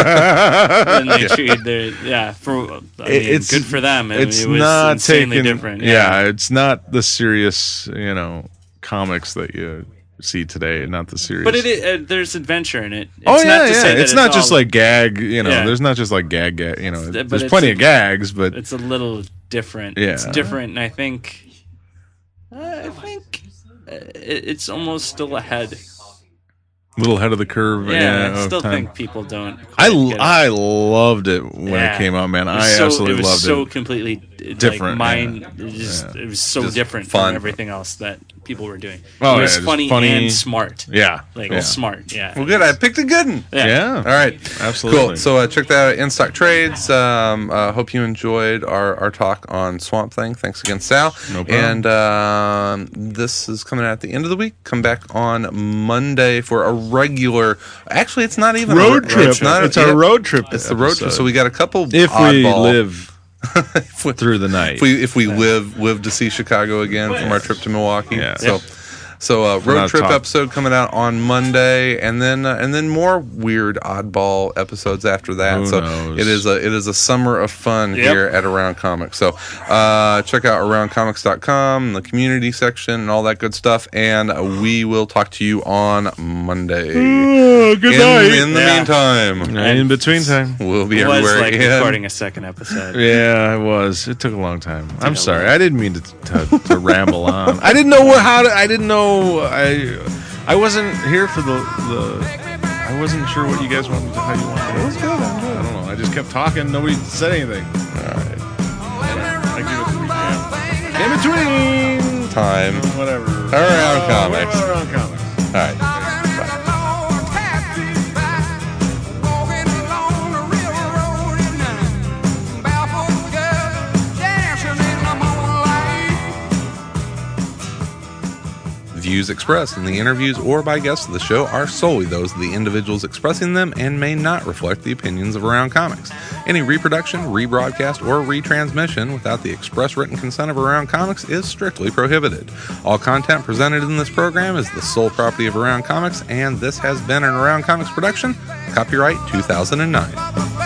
Speaker 3: than they treated their. Yeah, for I mean,
Speaker 1: It's-
Speaker 3: good for them. I mean,
Speaker 1: It's
Speaker 3: it was
Speaker 1: not
Speaker 3: insanely
Speaker 1: taken.
Speaker 3: different.
Speaker 1: Yeah. it's not the serious, you know, comics that you see today. Not the serious.
Speaker 3: But it is, uh, there's adventure in it. It's
Speaker 1: oh
Speaker 3: not
Speaker 1: yeah,
Speaker 3: to
Speaker 1: yeah.
Speaker 3: say that
Speaker 1: It's not just
Speaker 3: all-
Speaker 1: like gag. You know,
Speaker 3: Yeah.
Speaker 1: there's not just like gag. gag you know,
Speaker 3: But
Speaker 1: there's
Speaker 3: it's
Speaker 1: plenty
Speaker 3: a-
Speaker 1: of gags, but
Speaker 3: it's a little different.
Speaker 1: Yeah.
Speaker 3: It's different, and I think, uh, I think uh, it, it's almost still ahead.
Speaker 1: a little ahead of the curve.
Speaker 3: Yeah,
Speaker 1: Yeah,
Speaker 3: I
Speaker 1: of
Speaker 3: still
Speaker 1: time.
Speaker 3: think people don't.
Speaker 1: I,
Speaker 3: quite get it.
Speaker 1: I loved it when
Speaker 3: Yeah.
Speaker 1: it came out, man.
Speaker 3: It was
Speaker 1: I
Speaker 3: so,
Speaker 1: absolutely
Speaker 3: it was
Speaker 1: loved
Speaker 3: so
Speaker 1: it.
Speaker 3: completely d-
Speaker 1: Different,
Speaker 3: Like mine,
Speaker 1: yeah.
Speaker 3: it, just,
Speaker 1: Yeah.
Speaker 3: it was so
Speaker 2: Just
Speaker 3: different
Speaker 2: fun.
Speaker 3: from everything else that people were doing.
Speaker 1: Oh,
Speaker 3: it was
Speaker 1: yeah, just
Speaker 3: funny,
Speaker 1: funny.
Speaker 3: and smart.
Speaker 1: Yeah,
Speaker 3: Like
Speaker 1: yeah.
Speaker 3: smart. Yeah.
Speaker 2: well, good. I picked a good one.
Speaker 3: Yeah.
Speaker 1: Yeah.
Speaker 2: All right,
Speaker 1: Absolutely.
Speaker 2: Cool. So uh, check that out at InStock Trades. Um, uh, hope you enjoyed our, our talk on Swamp Thing. Thanks again, Sal.
Speaker 1: No problem.
Speaker 2: And um, this is coming out at the end of the week. Come back on Monday for a regular. Actually, it's not even
Speaker 1: road
Speaker 2: a
Speaker 1: trip.
Speaker 2: It's, not,
Speaker 1: It's
Speaker 2: yeah,
Speaker 1: our road trip.
Speaker 2: It's the road trip.
Speaker 1: episode.
Speaker 2: So we got a couple.
Speaker 1: if we
Speaker 2: oddball-
Speaker 1: live
Speaker 2: if we,
Speaker 1: through the night.
Speaker 2: if we if we live live to see Chicago again from our trip to Milwaukee.
Speaker 1: Yeah.
Speaker 2: So. So uh, road
Speaker 1: not
Speaker 2: trip
Speaker 1: talk-
Speaker 2: episode coming out on Monday, and then uh, and then more weird oddball episodes after that.
Speaker 1: Who
Speaker 2: so
Speaker 1: knows?
Speaker 2: it is a it is a summer of fun
Speaker 3: Yep.
Speaker 2: here at Around Comics. So uh, check out around comics dot com, the community section, and all that good stuff. And we will talk to you on Monday.
Speaker 1: Oh, good
Speaker 2: in,
Speaker 1: night.
Speaker 2: in the
Speaker 3: Yeah.
Speaker 2: meantime,
Speaker 1: in between time.
Speaker 2: we'll be
Speaker 3: It was
Speaker 2: everywhere
Speaker 3: like
Speaker 2: again.
Speaker 3: recording a second episode.
Speaker 1: Yeah, it was. It took a long time. I'm
Speaker 3: a
Speaker 1: sorry.
Speaker 3: long-
Speaker 1: I didn't mean to, to, to ramble on. I didn't know what, how to. I didn't know. I I wasn't here for the the. I wasn't sure what you guys wanted to how you wanted. It was good. I don't know. I just kept talking. Nobody said anything. All right. I give it three. Yeah. In between
Speaker 2: Time.
Speaker 1: whatever.
Speaker 2: Around Comics.
Speaker 1: Around comics.
Speaker 2: All right. Views expressed in the interviews or by guests of the show are solely those of the individuals expressing them and may not reflect the opinions of Around Comics. Any reproduction, rebroadcast, or retransmission without the express written consent of Around Comics is strictly prohibited. All content presented in this program is the sole property of Around Comics, and this has been an Around Comics production, copyright two thousand nine.